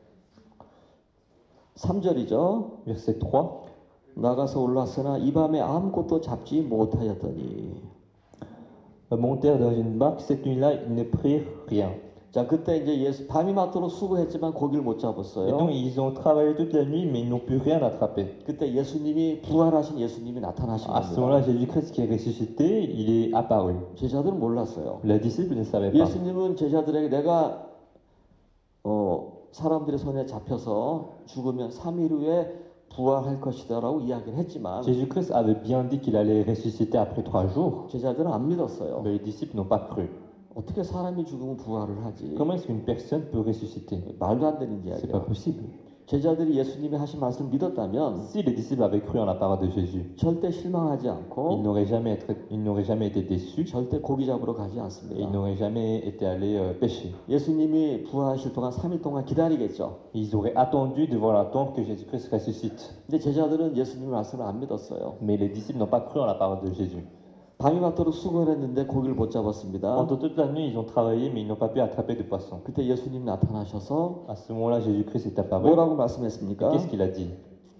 3절이죠. verset 3. 나가서 올랐으나 이 밤에 아무것도 잡지 못하였더니. Montèrent dans une barque, cette nuit-là, ils ne prirent rien. 자, 그때 이제 밤이 맞도록 수고했지만 고기를 못 Et 잡았어요. donc, ils ont travaillé toute la nuit, mais ils n'ont pu rien attraper. 그때 예수님이 부활하신 예수님이 나타나신 À ce 겁니다. moment-là, Jésus-Christ qui est ressuscité, il est apparu. 제자들은 몰랐어요. Les disciples ne savaient pas. 예수님은 제자들에게 내가 사람들의 손에 잡혀서 죽으면 3일 후에 부활할 것이다라고 이야기를 했지만 Jésus-Christ avait bien dit qu'il allait ressusciter après 3 jours, 제자들은 안 믿었어요. mais les disciples n'ont pas cru. 어떻게 사람이 죽으면 부활을 하지? Comment est-ce qu'une personne peut ressusciter? 말도 안 되는 C'est pas 이야기예요. possible. 제자들이 예수님이 하신 말씀을 믿었다면 Si les disciples avaient cru en la parole de Jésus, 절대 실망하지 ils 않고 n'auraient jamais été déçus 절대 고기 잡으러 가지 et ils 않습니다. n'auraient jamais été allés pêcher. 예수님이 부활하실 동안 3일 동안 기다리겠죠. Ils auraient attendu devant la tombe que Jésus-Christ ressuscite. 근데 제자들은 예수님의 말씀을 안 믿었어요. Mais les disciples n'ont pas cru en la parole de Jésus. 밤이 맞도록 수고를 했는데 고기를 못 잡았습니다. Pendant toute la nuit, ils ont travaillé, mais ils n'ont pas pu attraper de poisson. 그때 예수님 나타나셔서 À ce moment-là, Jésus-Christ est apparu. 뭐라고 Et 말씀했습니까? qu'est-ce qu'il a dit?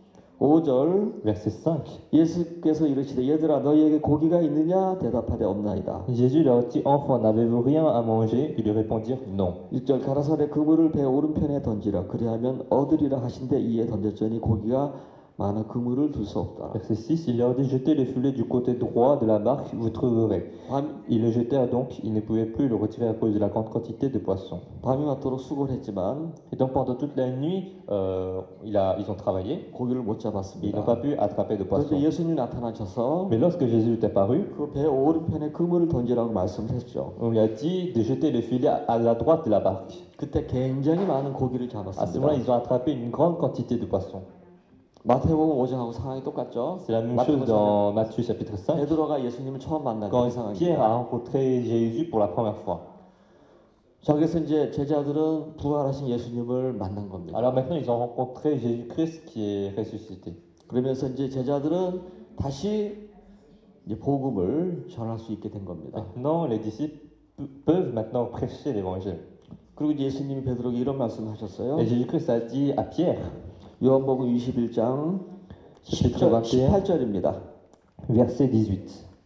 5절 Verset 5. 예수께서 이르시되 얘들아 너희에게 고기가 있느냐 대답하되 없나이다. Jésus leur dit, Enfants, n'avez-vous rien à manger? Ils lui répondirent, Non. 6절 가라사대 그물을 배 오른편에 던지라 그리하면 얻으리라 하신데 이에 던졌더니 고기가 많아 그물을 둘 수 없다. Verset 6, il leur dit, Jetez le filet du côté droit de la barque, vous trouverez. 밤, Ils le jetèrent donc, ils ne pouvaient plus le retirer à cause de la grande quantité de poissons. 밤이 맞도록 수고를 했지만 Et donc pendant toute la nuit, ils ont travaillé, 고기를 못 et ils n'ont 잡았습니다. pas pu attraper de 그런데 poissons. 예수님이 나타나셔서 Mais lorsque Jésus est apparu, 그 배 오른편에 그물을 던지라고 말씀을 했죠. on lui a dit de jeter le filet à la droite de la barque. 그때 굉장히 많은 고기를 À ce moment-là, 잡았습니다. ils ont attrapé une grande quantité de poissons. 마태복음 5장하고 상황이 똑같죠. C'est la même chose dans Matthieu chapitre 5, 베드로가 예수님을 처음 만난 그 quand Pierre 상황입니다. a rencontré Jésus pour la première fois. 자, 그래서 이제 제자들은 부활하신 예수님을 만난 겁니다. Alors maintenant, ils ont rencontré Jésus-Christ qui est ressuscité. 그러면서 이제 제자들은 다시 이제 복음을 전할 수 있게 된 겁니다. Maintenant, les disciples peuvent maintenant prêcher l'évangile. 그리고 이제 예수님이 베드로에게 이런 말씀을 하셨어요. Et Jésus-Christ a dit à Pierre, 요한복음 21장 chapitre 21, 18절입니다. verset 18.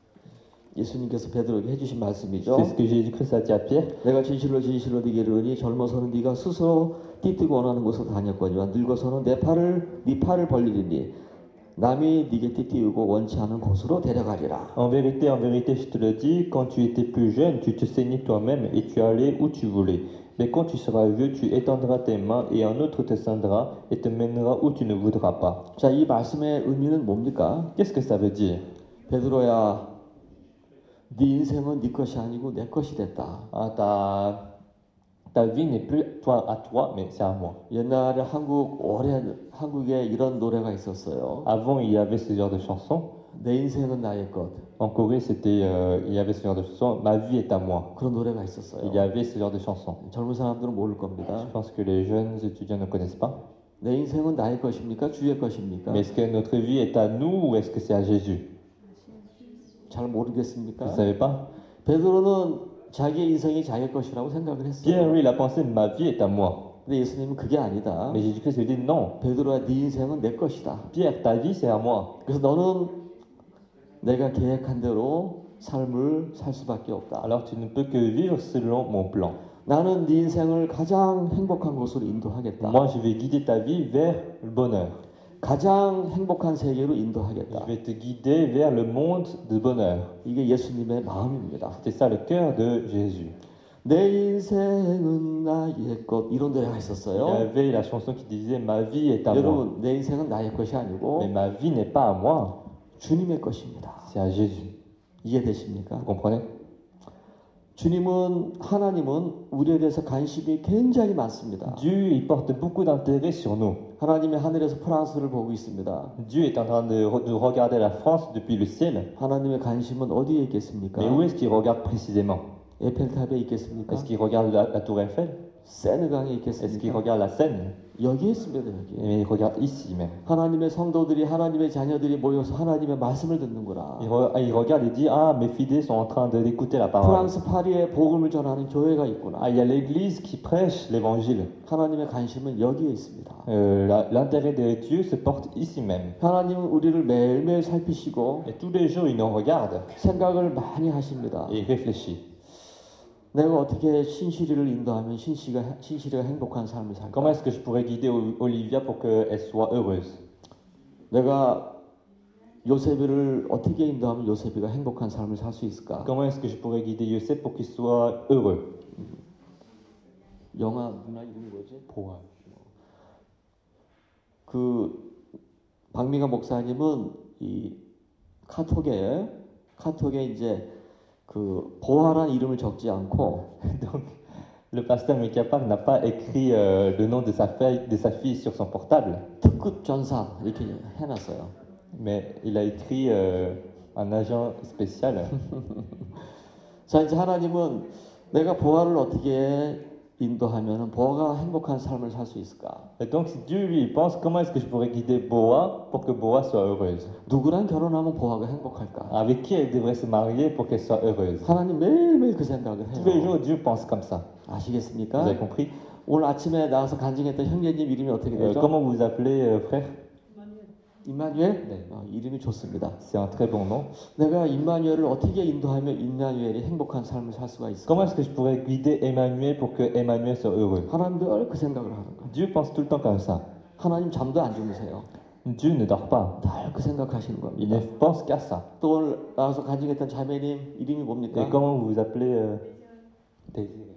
예수님께서 베드로에게 해주신 말씀이죠. C'est ce que Jésus-Christ a dit à Pierre. 내가 진실로 진실로 네게 이르노니 젊어서는 네가 스스로 띠뜨고 원하는 곳으로 다녔거니와 늙어서는 네 팔을 벌리리니 남이 네게 띠띠우고 원치 않은 곳으로 데려가리라. En vérité, je te le dis, quand tu étais plus jeune, tu te saignais toi-même et tu allais où tu voulais. Mais quand tu seras vieux, tu étendras tes mains et un autre te ceindra et te mènera où tu ne voudras pas. 자, 이 말씀의 의미는 뭡니까? Qu'est-ce que ça veut dire? 베드로야, 네 인생은 네 것이 아니고 내 것이 됐다. Ah, Ta vie n'est plus toi à toi, mais c'est à moi. 옛날에 한국에 이런 노래가 있었어요. Avant, il y avait ce genre de chanson. 내 인생은 나의 것. En Corée, il y avait ce genre de chanson. Ma vie est à moi. 그런 노래가 Il y 있었어요. avait ce genre de chanson. 젊은 사람들은 모를 Je 겁니다. pense que les jeunes étudiants ne connaissent pas. 내 인생은 나의 것입니까? 주의 것입니까? Mais est-ce que notre vie est à nous ou est-ce que c'est à Jésus? 잘 Vous 모르겠습니까? ne savez pas? 베드로는 자기의 인생이 자기 것이라고 생각을 Pierre, 했어요. lui, il a pensé ma vie est à moi. 근데 예수님은 그게 아니다. Mais Jésus-Christ lui dit non. 베드로야, 네 인생은 내 것이다. Pierre, ta vie c'est à moi. 그래서 너는 내가 계획한 대로 삶을 살 수밖에 없다. Alors tu ne peux que vivre selon mon plan. 나는 네 인생을 가장 행복한 곳으로 인도하겠다. Moi, je vais guider ta vie vers le bonheur. 가장 행복한 세계로 Je 인도하겠다. vais te guider vers le monde du bonheur. 이게 예수님의 마음입니다. C'est ça le cœur de Jésus. 내 인생은 나의 것, 이런 노래가 Il y 있었어요. avait la chanson qui disait ma vie est à moi. 여러분, 내 인생은 나의 것이 아니고 Mais ma vie n'est pas à moi, 주님의 것입니다. c'est à Jésus. 이해되십니까? Vous comprenez? 하나님은 우리에 대해서 관심이 굉장히 많습니다. Dieu, il porte beaucoup d'intérêt sur nous. 하나님의 하늘에서 프랑스를 보고 있습니다. Dieu est en train de regarder la France depuis le ciel. 하나님의 관심은 어디에 있겠습니까? Mais où est-ce qu'il regarde précisément? 에펠탑에 있겠습니까? Est-ce qu'il regarde la tour Eiffel? 세느강에 Est-ce qu'il 있겠습니까? regarde la Seine? 여기에 있습니다. 여기. Mais il regarde ici même. 하나님의 성도들이 하나님의 자녀들이 모여서 하나님의 말씀을 듣는구나. Il regarde et dit ah mes fidèles sont en train d'écouter la parole. 프랑스 파리에 복음을 전하는 교회가 있구나. Ah il y a l'église qui prêche l'évangile. 하나님의 관심은 여기에 있습니다. L'intérêt de Dieu se porte ici même. 하나님은 우리를 매일매일 살피시고 Et tous les jours il nous regarde 생각을 많이 하십니다. et il réfléchit. 내가 어떻게 신실이를 인도하면 신실이가 행복한 삶을 살까? Comment est-ce que je pourrais guider Olivia pour qu'elle soit heureuse? 내가 요셉이를 어떻게 인도하면 요셉이가 행복한 삶을 살 수 있을까? Comment est-ce que je pourrais guider Yosef pour qu'il soit heureux? 영화 누나 이름이 뭐지? Pour 그 박미가 목사님은 이 카톡에 이제 그 보아란 이름을 적지 않고 Donc, le pasteur Mika Park n'a pas écrit le nom de sa fille sur son portable, 특급 전사 이렇게 해놨어요. mais il a écrit un agent spécial. 자, 이제 하나님은 내가 보아를 어떻게 인도하면 보아가 행복한 삶을 살 수 있을까? Et donc, si Dieu lui il pense comment est-ce que je pourrais guider Boa pour que Boa soit heureuse? 누구랑 결혼하면 보아가 행복할까? Avec qui elle devrait se marier pour qu'elle soit heureuse? 하나님 매일매일 그 생각을 Tous les 해요. jours, Dieu pense comme ça. Vous 아시겠습니까? avez compris? 오늘 아침에 나와서 간증했던 형제님 이름이 어떻게 되죠? Comment vous vous appelez, frère? 임마누엘? 네. 이름이 좋습니다. C'est un très bon nom. 내가 임마누엘을 어떻게 인도하면 임마누엘이 행복한 삶을 살 수가 있을까? Comment est-ce que je pourrais guider Emmanuel pour que Emmanuel soit heureux? 하나님 늘 그 생각을 하는 거예요. Dieu pense tout le temps comme ça. 하나님 잠도 안 주무세요. Dieu ne dort pas. 늘 그 생각하시는 Il 겁니다. ne pense qu'à ça. 또 오늘 나와서 간증했던 자매님 이름이 뭡니까? Et comment vous vous appelez Désiré.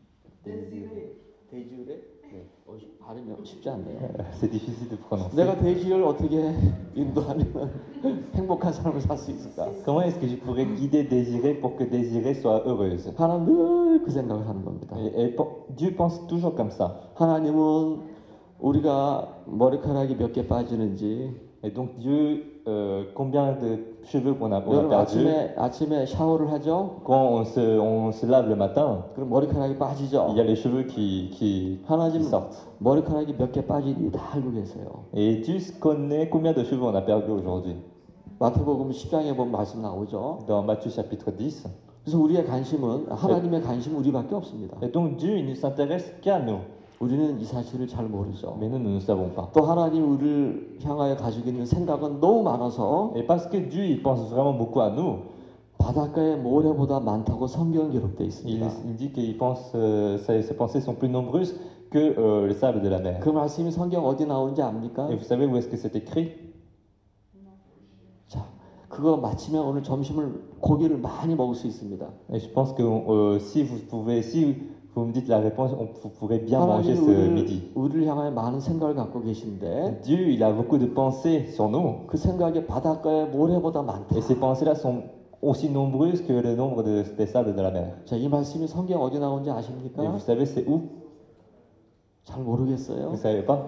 데이지율에? 발음이 쉽지 않네요. C'est difficile de prononcer. 내가 데이지를 어떻게 인도하면 행복한 삶을 살 수 있을까? Comment est-ce que je pourrais guider Désiré pour que Désiré soit heureuse? 하나님 늘 그 생각을 하는 겁니다. Dieu pense toujours comme ça. 하나님은 우리가 머리카락이 몇 개 빠지는지 Et donc Dieu, combien de cheveux on a 여러분 perdu? 아침에 샤워를 하죠? Quand on se lave le matin, 그럼 머리카락이 빠지죠? il y a les cheveux qui 하나님 sortent. 머리카락이 몇 개 빠지는지 다 알고 계세요. Et Dieu connaît combien de cheveux on a perdu aujourd'hui. 마태복음 10장에 보면 말씀 나오죠. Dans Matthieu chapitre 10. 그래서 우리의 관심은 하나님의 관심은 우리밖에 없습니다. Et donc Dieu, il ne s'intéresse qu'à nous. 우리는 이 사실을 잘 모르죠. Mais nous ne savons pas. 또 하나님 우리를 향하여 가지고 있는 생각은 너무 많아서 Et parce que Dieu, il pense vraiment beaucoup à nous, 바닷가의 모래보다 많다고 성경 기록되어 il 있습니다. dit qu'il pense, ses pensées sont plus nombreuses que le sable de la mer. 그 말씀이 성경 어디 나오는지 압니까? Et vous savez où est-ce que c'est écrit? 자, 그거 마치면 오늘 점심을 고기를 많이 먹을 수 있습니다. Et je pense que si vous me dites la réponse, vous pourrez bien manger ce midi. 우리를 향하여 많은 생각을 갖고 계신데 Dieu, il a beaucoup de pensées sur nous. 그 생각이 바닷가의 모래보다 많다. Et ces pensées-là sont aussi nombreuses que le nombre des sables de la mer. 자, 이 말씀이 성경 어디 나오는지 Et 아십니까? vous savez c'est où? 잘 모르겠어요. Vous savez pas?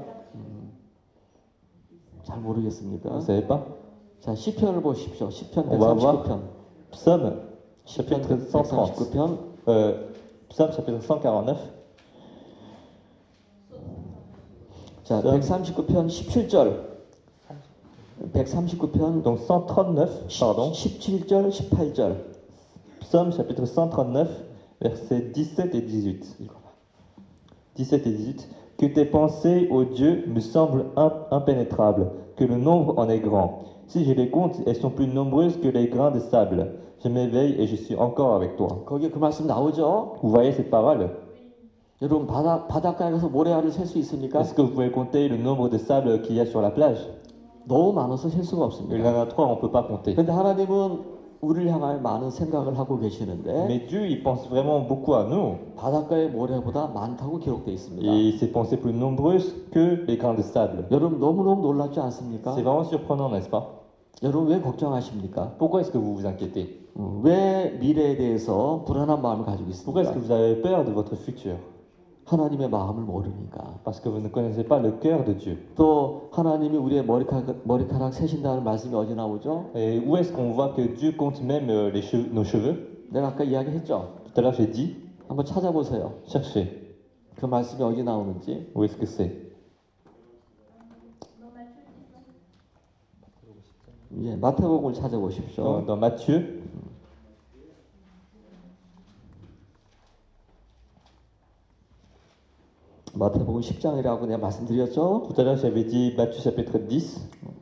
잘 모르겠습니까? Vous savez pas? 자, 시편을 보십시오. 시편 On va voir 139편. Psaume 시편 chapitre 130. 139편. Psaume chapitre 149. 자, 139편 17절. 139편 Donc 139, pardon. 17절, 18절. Psaume chapitre 139, versets 17 et 18. 17 et 18. Que tes pensées, ô Dieu, me semblent impénétrables, que le nombre en est grand. Si je les compte, elles sont plus nombreuses que les grains de sable. Je m'éveille et je suis encore avec toi. 거기에 그 말씀 나오죠? Vous voyez cette parole? 여러분 바닷가에 가서 모래알을 셀 수 있습니까? Est-ce que vous pouvez compter le nombre de sable qu'il y a sur la plage? 너무 많아서 셀 수가 Il y 없습니다. en a trois, on ne peut pas compter. 그런데 하나님은 우리를 향하여 많은 생각을 하고 계시는데 Mais Dieu, il pense vraiment beaucoup à nous. 바닷가의 모래보다 많다고 기록되어 있습니다. Et ses pensées plus nombreuses que les grains de sable. 여러분 너무너무 놀랍지 않습니까? C'est vraiment surprenant, n'est-ce pas? 여러분 왜 걱정하십니까? Pourquoi est-ce que vous vous inquiétez? 왜 미래에 대해서 불안한 마음을 가지고 Pourquoi est-ce que 있습니까? vous avez peur de votre futur? 하나님의 마음을 모르니까. Parce que vous ne connaissez pas le cœur de Dieu. 또 하나님이 우리의 머리카락 세신다는 말씀이 어디 나오죠? Et où est-ce qu'on voit que Dieu compte même nos cheveux? 내가 아까 이야기했죠. Tout à l'heure, j'ai dit, 한번 찾아보세요. cherchez. 그 말씀이 어디 나오는지. Où est-ce que c'est? 예, 마태복음을 찾아보십시오. Dans Matthieu. 마태복음 10장이라고 내가 말씀드렸죠. Tout à l'heure, j'avais dit Matthieu chapitre 10,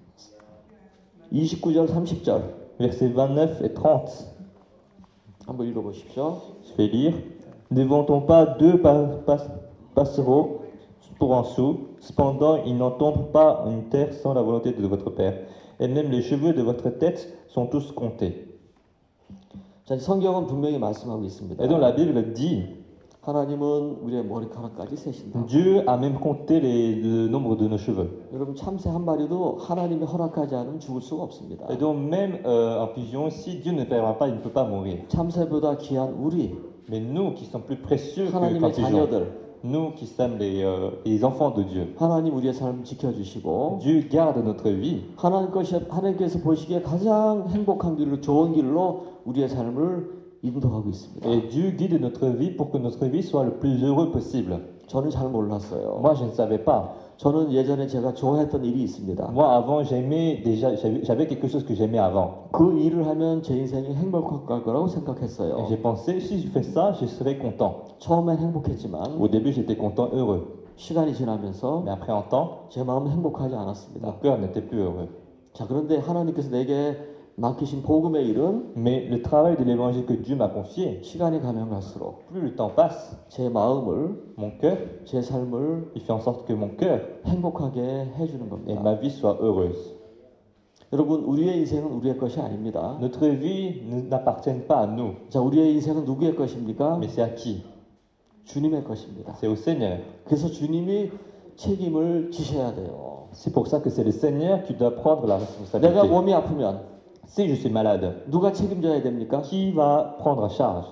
29절, 30절. versets 29 et 30. 한번 읽어보십시오. Je vais lire. Ne vend-on pas deux passereaux pour un sou? Cependant, il n'en tombe pas une terre sans la volonté de votre Père. Et même les cheveux de votre tête sont tous comptés. 자, 성경은 분명히 말씀하고 있습니다. Et donc la Bible dit, 하나님은 우리의 머리카락까지 세신다. Dieu a même compté le nombre de nos cheveux. 여러분 참새 한 마리도 하나님이 허락하지 않으면 죽을 수가 없습니다. Et donc même un pigeon, si Dieu ne permet pas, il ne peut pas mourir. 참새보다 귀한 우리 Mais nous qui sommes plus précieux qu'un 하나님의 pigeon, 자녀들 nous qui sommes les enfants de Dieu, 하나님 우리의 삶을 지켜주시고 Dieu garde notre vie. 하나님께서 보시기에 가장 행복한 길로 좋은 길로 우리의 삶을 인도하고 있습니다. Et Dieu guide notre vie pour que notre vie soit le plus heureux possible. 저는 잘 몰랐어요. Moi, je ne savais pas. 저는 예전에 제가 좋아했던 일이 있습니다. Moi, avant, j'avais quelque chose que j'aimais avant. 그 일을 하면 제 인생이 행복할 거라고 Et 생각했어요. j'ai pensé, si je fais ça, je serai content. 처음엔 행복했지만 Au début, j'étais content, heureux. 시간이 지나면서 Mais après un temps, 제 마음은 행복하지 않았습니다. mon cœur n'était plus heureux. 자, 그런데 하나님께서 내게 맡기신 복음의 일은 Mais le travail de l'évangile que Dieu m'a confié, 시간이 가면 갈수록 plus le temps passe, 제 마음을, mon cœur, 제 삶을 il fait en sorte que mon cœur 행복하게 해주는 et 겁니다. ma vie soient heureuses. 여러분, 우리의 인생은 우리의 것이 아닙니다. Notre vie n'appartient pas à nous, 자, 우리의 인생은 누구의 것입니까? mais c'est à qui? 주님의 것입니다. C'est au Seigneur. 그래서 주님이 책임을 지셔야 돼요. C'est pour ça que c'est le Seigneur qui doit prendre la 내가 responsabilité. 몸이 아프면 Si je suis malade, 누가 책임져야 됩니까? qui va prendre en charge?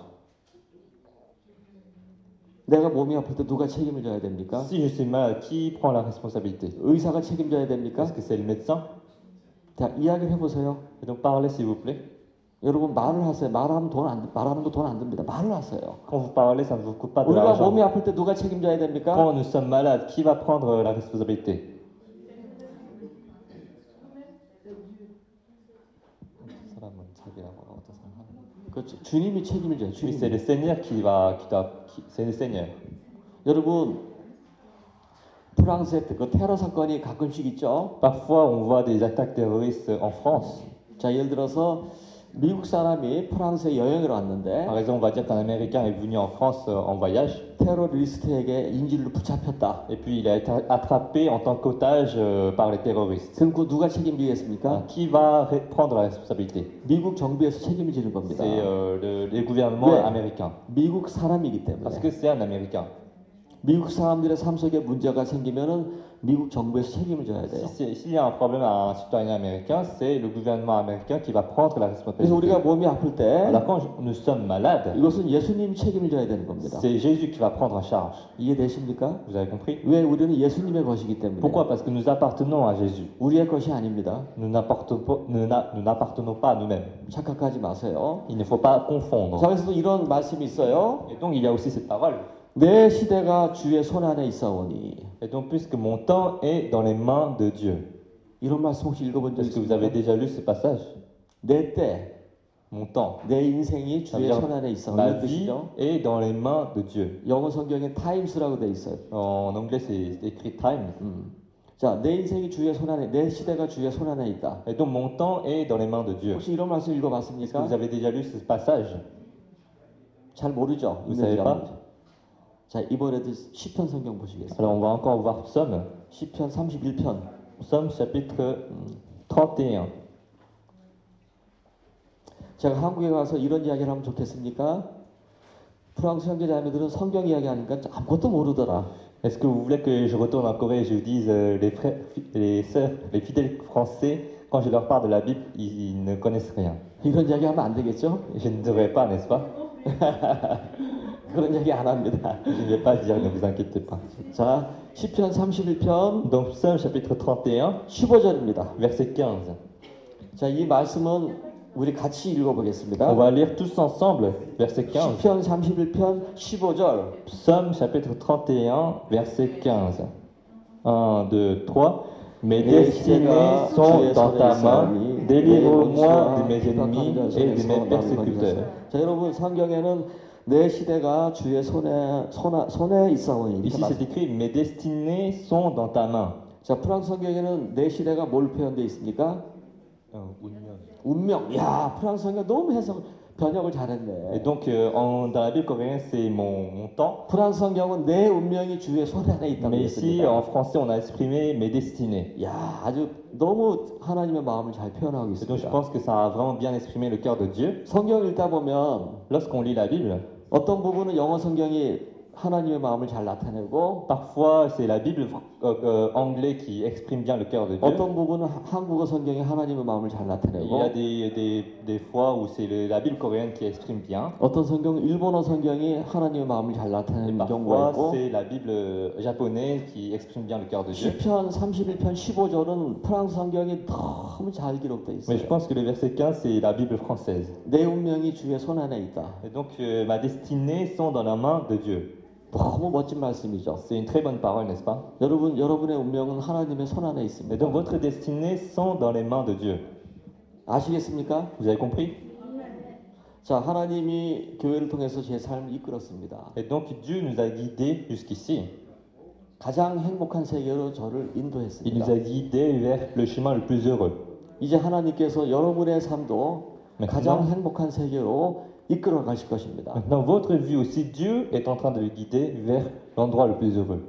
내가 몸이 아플 때 누가 책임을 져야 됩니까? Si je suis malade, qui prend la responsabilité? 의사가 책임져야 됩니까? Est-ce que c'est le médecin? 자, 이야기를 해보세요. Et donc parlez s'il vous plaît. 여러분 말을 하세요. 말하는 거 돈 안 듭니다. 말을 하세요. Quand vous parlez, ça ne vous coûte pas de 우리가 l'argent. 몸이 아플 때 누가 책임져야 됩니까? Quand nous sommes malades, qui va prendre la responsabilité? 그렇죠. 주님이 책임을 져요. Oui, c'est 주님. le Seigneur c'est le Seigneur. 여러분 프랑스의 그 테러 사건이 가끔씩 있죠. Parfois, on voit des attaques terroristes en France. 자, 예를 들어서 미국 사람이 프랑스에 여행을 왔는데 Par exemple, on va dire qu'un Américain est venu en France en voyage 테러리스트에게 인질로 붙잡혔다. et puis il a été attrapé en tant qu'otage par les terroristes. 그럼 그 누가 책임지겠습니까? Alors, qui va prendre la responsabilité? 미국 정부에서 책임을 지는 겁니다. C'est le gouvernement Ouais. américain. 미국 사람이기 때문에. Parce que c'est un Américain. 미국 사람들의 삶 속에 문제가 생기면은 미국 정부에서 책임을 져야 돼요. S'il y a un problème à un citoyen américain, c'est le gouvernement américain qui va prendre la 그래서 우리가 responsabilité. 몸이 아플 때 Alors quand nous sommes malades, 이것은 예수님이 책임을 져야 되는 겁니다. c'est Jésus qui va prendre en charge. 이해되십니까? Vous avez compris? 왜 우리는 예수님의 것이기 때문에 Pourquoi? Parce que nous appartenons à Jésus. 우리의 것이 아닙니다. Nous n'appartenons pas à nous-mêmes. 착각하지 마세요. Il ne faut pas confondre. 자, 그래서 이런 말씀이 있어요. Et donc il y a aussi cette parole. 내 시대가 주의 손 안에 있사오니. Et donc puisque mon temps est dans les mains de Dieu. 이런 말씀 혹시 읽어본 적 Est-ce que vous avez 있습니까? déjà lu ce passage? 내 때, Mon temps, 내 인생이 ça veut 주의 dire 손 안에 있사오니. ma 이런 vie 뜻이죠. est dans les mains de Dieu. 영어 성경에 times라고 돼 있어요. En anglais c'est écrit time. 자, 내 인생이 주의 손 안에, 내 시대가 주의 손 안에 있다. Et donc mon temps est dans les mains de Dieu. 혹시 이런 말씀 Est-ce que 읽어봤습니까? vous avez déjà lu ce passage? 잘 모르죠. Vous savez pas? 자, 이번에도 시편 성경 보시겠습니다. Alors on va encore voir Psaume. 시편 31편. Psaume chapitre 31. 제가 한국에 가서 이런 이야기를 하면 좋겠습니까? 프랑스 형제자매들은 성경 이야기하니까 아무것도 모르더라. Est-ce que vous voulez que je retourne en Corée et je dise les frères, les sœurs, les fidèles français, quand je leur parle de la Bible, ils ne connaissent rien. 이런 이야기 하면 안 되겠죠? Je ne devrais pas, n'est-ce pas? 그런 이야기 안 합니다. Je ne vais pas dire, ne vous inquiétez pas. 자, 시편 31편 Donc Psaume chapitre 31, 15절입니다. verset 15. 자, 이 말씀은 우리 같이 On 읽어보겠습니다. va lire tous ensemble, verset 15. 시편 31편 15절. Psaume chapitre 31, verset 15. 1, 2, 3. Mes destinées sont dans ta main, délivre-moi de mes ennemis et de mes persécuteurs. 자, 여러분 성경에는 내 시대가 주의 손에 있사오니 이렇게 Ici c'est écrit, mes destinées sont dans ta main. 자, 프랑스 성경에는 내 시대가 뭘 표현되어 있습니까? 운명. 야, 프랑스 성경 너무 번역을 Et 잘했네. donc dans la Bible coréenne c'est mon temps. 프랑스 성경은 내 운명이 주의 손 안에 있다고 Mais ici 했습니다. en français on a exprimé mes destinées. 야, 아주 너무 하나님의 마음을 잘 표현하고 Et donc je 있습니다. pense que ça a vraiment bien exprimé le cœur de Dieu. 성경 읽다 보면 Lorsqu'on lit la Bible, 어떤 부분은 영어 성경이 하나님의 마음을 잘 나타내고 parfois c'est la Bible anglais qui exprime bien le cœur de Dieu. 어떤 부분은 한국어 성경이 하나님의 마음을 잘 Il y a 나타내고 des fois où c'est la Bible coréenne qui exprime bien. 어떤 성경은 일본어 성경이 하나님의 마음을 잘 Et 나타내는 경우가 parfois 있고 c'est la Bible japonaise qui exprime bien le cœur de Dieu. 시편 31편 15절은 프랑스 성경이 너무 잘 기록되어 Mais je 있어요. pense que le verset 15 c'est la Bible française. 내 운명이 주의 손 안에 있다. Et donc ma destinée sont dans la main de Dieu. 너무 멋진 말씀이죠. C'est une très bonne parole, n'est-ce pas? 여러분의 운명은 하나님의 손 안에 Et 있습니다. donc votre destinée sont dans les mains de Dieu. 아시겠습니까? Vous avez compris? 자, 하나님이 교회를 통해서 제 삶을 이끌었습니다. Et donc Dieu nous a guidés jusqu'ici. 가장 행복한 세계로 저를 Il 인도했습니다. nous a guidés vers le chemin le plus heureux. 이제 하나님께서 여러분의 삶도 가장 Maintenant, 행복한 세계로 이끌어 가실 것입니다. maintenant, votre vie aussi, Dieu est en train de le guider vers l'endroit le plus heureux.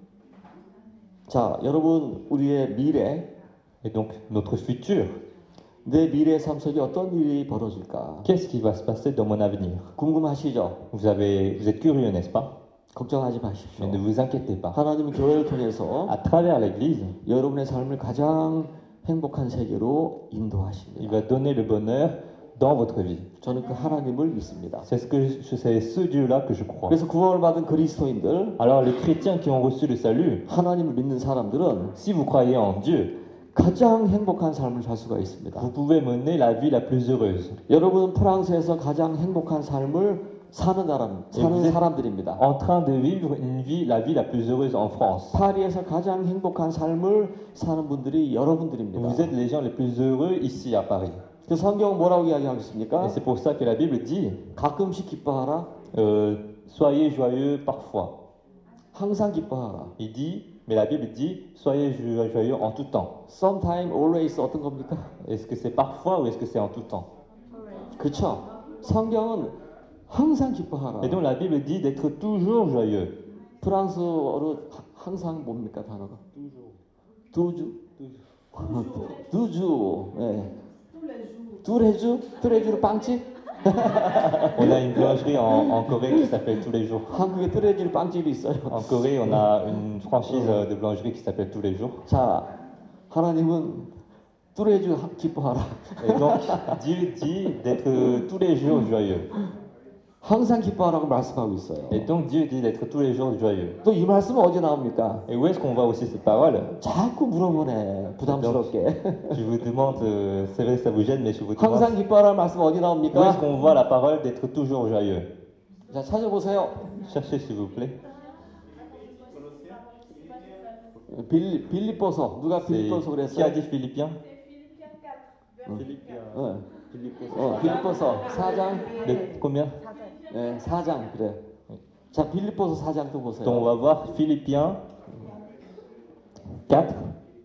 자, 여러분, 우리의 미래, Et donc notre futur. 내 미래의 삶 속에 어떤 일이 벌어질까? Qu'est-ce qui va se passer dans mon avenir? 궁금하시죠? Vous êtes curieux, n'est-ce pas? 걱정하지 마십시오. Mais ne vous inquiétez pas. 하나님은 교회를 통해서 À travers l'Église, 여러분의 삶을 가장 행복한 세계로 il 인도하십니다. va donner le bonheur dans votre vie. 저는 그 하나님을 믿습니다. C'est ce Dieu-là que je crois. 그래서 구원을 받은 그리스도인들, Alors les chrétiens qui ont reçu le salut, 하나님을 믿는 사람들은 si vous croyez en Dieu, 가장 행복한 삶을 살 수가 있습니다. vous pouvez mener la vie la plus heureuse. 여러분은 프랑스에서 가장 행복한 삶을 사는 사람들입니다. En train de vivre la vie la plus heureuse en France. 파리에서 가장 행복한 삶을 사는 분들이 여러분들입니다. Vous êtes les gens les plus heureux ici à Paris. 그 성경은 뭐라고 Et 이야기하겠습니까? c'est pour ça que la Bible dit 가끔씩 기뻐하라, soyez joyeux parfois. 항상 기뻐하라. Il dit, mais la Bible dit soyez joyeux en tout temps. Sometime, always 어떤 겁니까? Est-ce que c'est parfois ou est-ce que c'est en tout temps? 그렇죠. 성경은 항상 기뻐하라. Et donc la Bible dit d'être toujours joyeux. 프랑스어로 항상 뭡니까 단어가? 두주. 두주. 예. 뚜레주? 뚜레주로 빵집? On a une boulangerie en Corée qui s'appelle Tous les jours. 한국에 뚜레질 빵집이 있어요. En Corée, on a une franchise de boulangerie qui s'appelle Tous les jours. 자, 하나님은 뚜레주 기뻐하라. Et donc, Dieu dit d'être tous les jours joyeux. 항상 기뻐하라고 말씀하고 있어요. Et donc, Dieu dit d'être tous les jours joyeux. 또 이 말씀은 어디 나옵니까? Et où est-ce qu'on voit aussi cette parole? 자꾸 물어보네. 부담스럽게. Je vous demande, c'est vrai que ça vous gêne, mais je vous demande, 항상 기뻐하라는 말씀 어디 où est-ce 나옵니까? qu'on voit la parole d'être toujours joyeux? 자, 찾아보세요. Cherchez s'il vous plaît. 빌립보서. 누가 C'est- 빌립보서 Qui a 그랬어요? dit Philippiens? 빌립보서 4장. Le combien? 네, 4장 그래. 자, 빌립보서 4장도 Donc on 보세요. va voir Philippiens 4.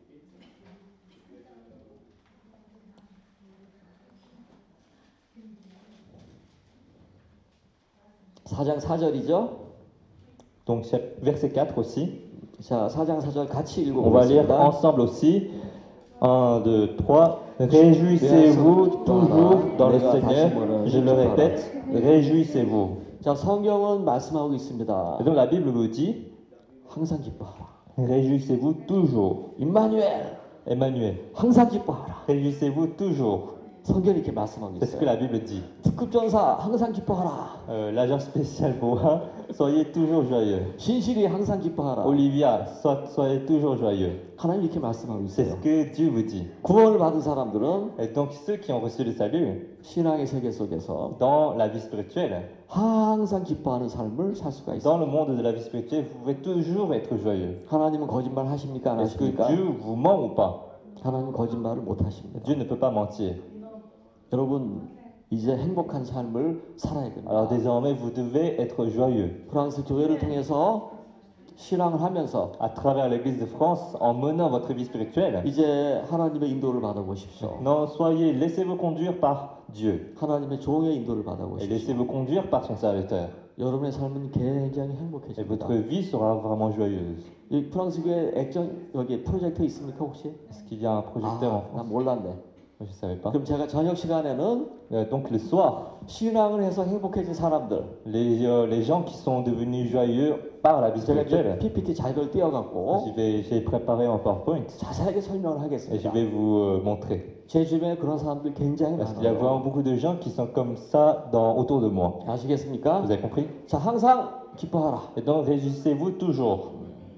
4장 4절이죠? Donc verset 4 aussi. 자, 4장 4절 같이 On va lire 읽어보겠습니다. ensemble aussi. 1, 2, 3. Réjouissez-vous toujours dans le Seigneur. Je le répète, réjouissez-vous. 자, 성경은 말씀하고 있습니다. Et donc la Bible nous dit, 항상 기뻐하라. réjouissez-vous toujours. 임마누엘, Emmanuel, 항상 기뻐하라. réjouissez-vous toujours. 성경이 이렇게 말씀하고 C'est ce que 있어요. la Bible dit. 특급전사 항상 기뻐하라. L'agent spécial 보아, soyez toujours joyeux. 신실이 항상 기뻐하라. Olivia, soyez toujours joyeux. 하나님 이렇게 말씀하고 C'est 있어요. ce que Dieu vous dit. 구원을 받은 사람들은 Et donc ceux qui ont reçu le salut, 신앙의 세계 속에서 dans la vie spirituelle, 항상 기뻐하는 삶을 살 수가 있어요. dans le monde de la vie spirituelle, vous pouvez toujours être joyeux. 하나님은 거짓말 하십니까? 안 Est-ce que 하십니까? Dieu vous ment ou pas? 하나님은 거짓말을 못 하십니다. Dieu ne peut pas mentir. 여러분 이제 행복한 삶을 살아야 Alors 됩니다. désormais, vous devez être joyeux. 프랑스 교회를 통해서 신앙을 하면서 À travers l'Église de France, en menant votre vie spirituelle, 이제 하나님의 인도를 받아보십시오. non, laissez-vous conduire par Dieu. 하나님의 종의 인도를 Et 받아보십시오. laissez-vous conduire par son serviteur. 여러분의 삶은 굉장히 Et 행복해집니다. votre vie sera vraiment joyeuse. 이 프랑스 교회 액정 여기 프로젝트 있습니까 혹시? Est-ce qu'il y a un projecteur en 아, 난 France? 몰랐네. Je ne savais pas. 그럼 제가 저녁 시간에는 Donc le soir, 신앙을 해서 행복해진 사람들 les gens qui sont devenus joyeux par la vie 제가 이제 spirituelle, PPT 자료를 띄워갖고 j'ai préparé un PowerPoint 자세하게 설명을 et je 하겠습니다. vais vous montrer. 제 주변에 그런 사람들 굉장히 Parce qu'il y a vraiment 많아요. beaucoup de gens qui sont comme ça autour de moi. 아시겠습니까? Vous avez compris? 자, 항상 기뻐하라. Et donc réjouissez-vous toujours.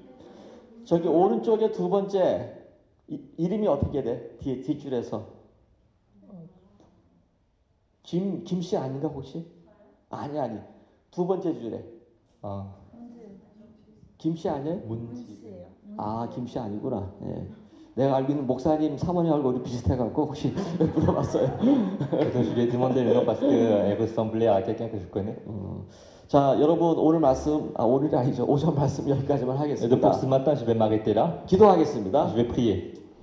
저기 오른쪽에 두 번째 이름이 어떻게 돼? 뒷줄에서 김씨 아닌가 혹시? 아니 두 번째 줄에 Ah, 김씨 아니에요? Mundi. 아 김씨 아니구나. 예. 내가 알고 있는 목사님 사모님 얼굴이 비슷해갖고 혹시 물어봤어요. Et donc je lui ai demandé le nom parce qu'elle ressemblait à quelqu'un que je connais. 자 여러분 오늘 말씀 오늘이 아니죠 오전 말씀 여기까지만 Et donc pour ce 하겠습니다. matin, je vais m'arrêter là. 기도하겠습니다. Je vais prier.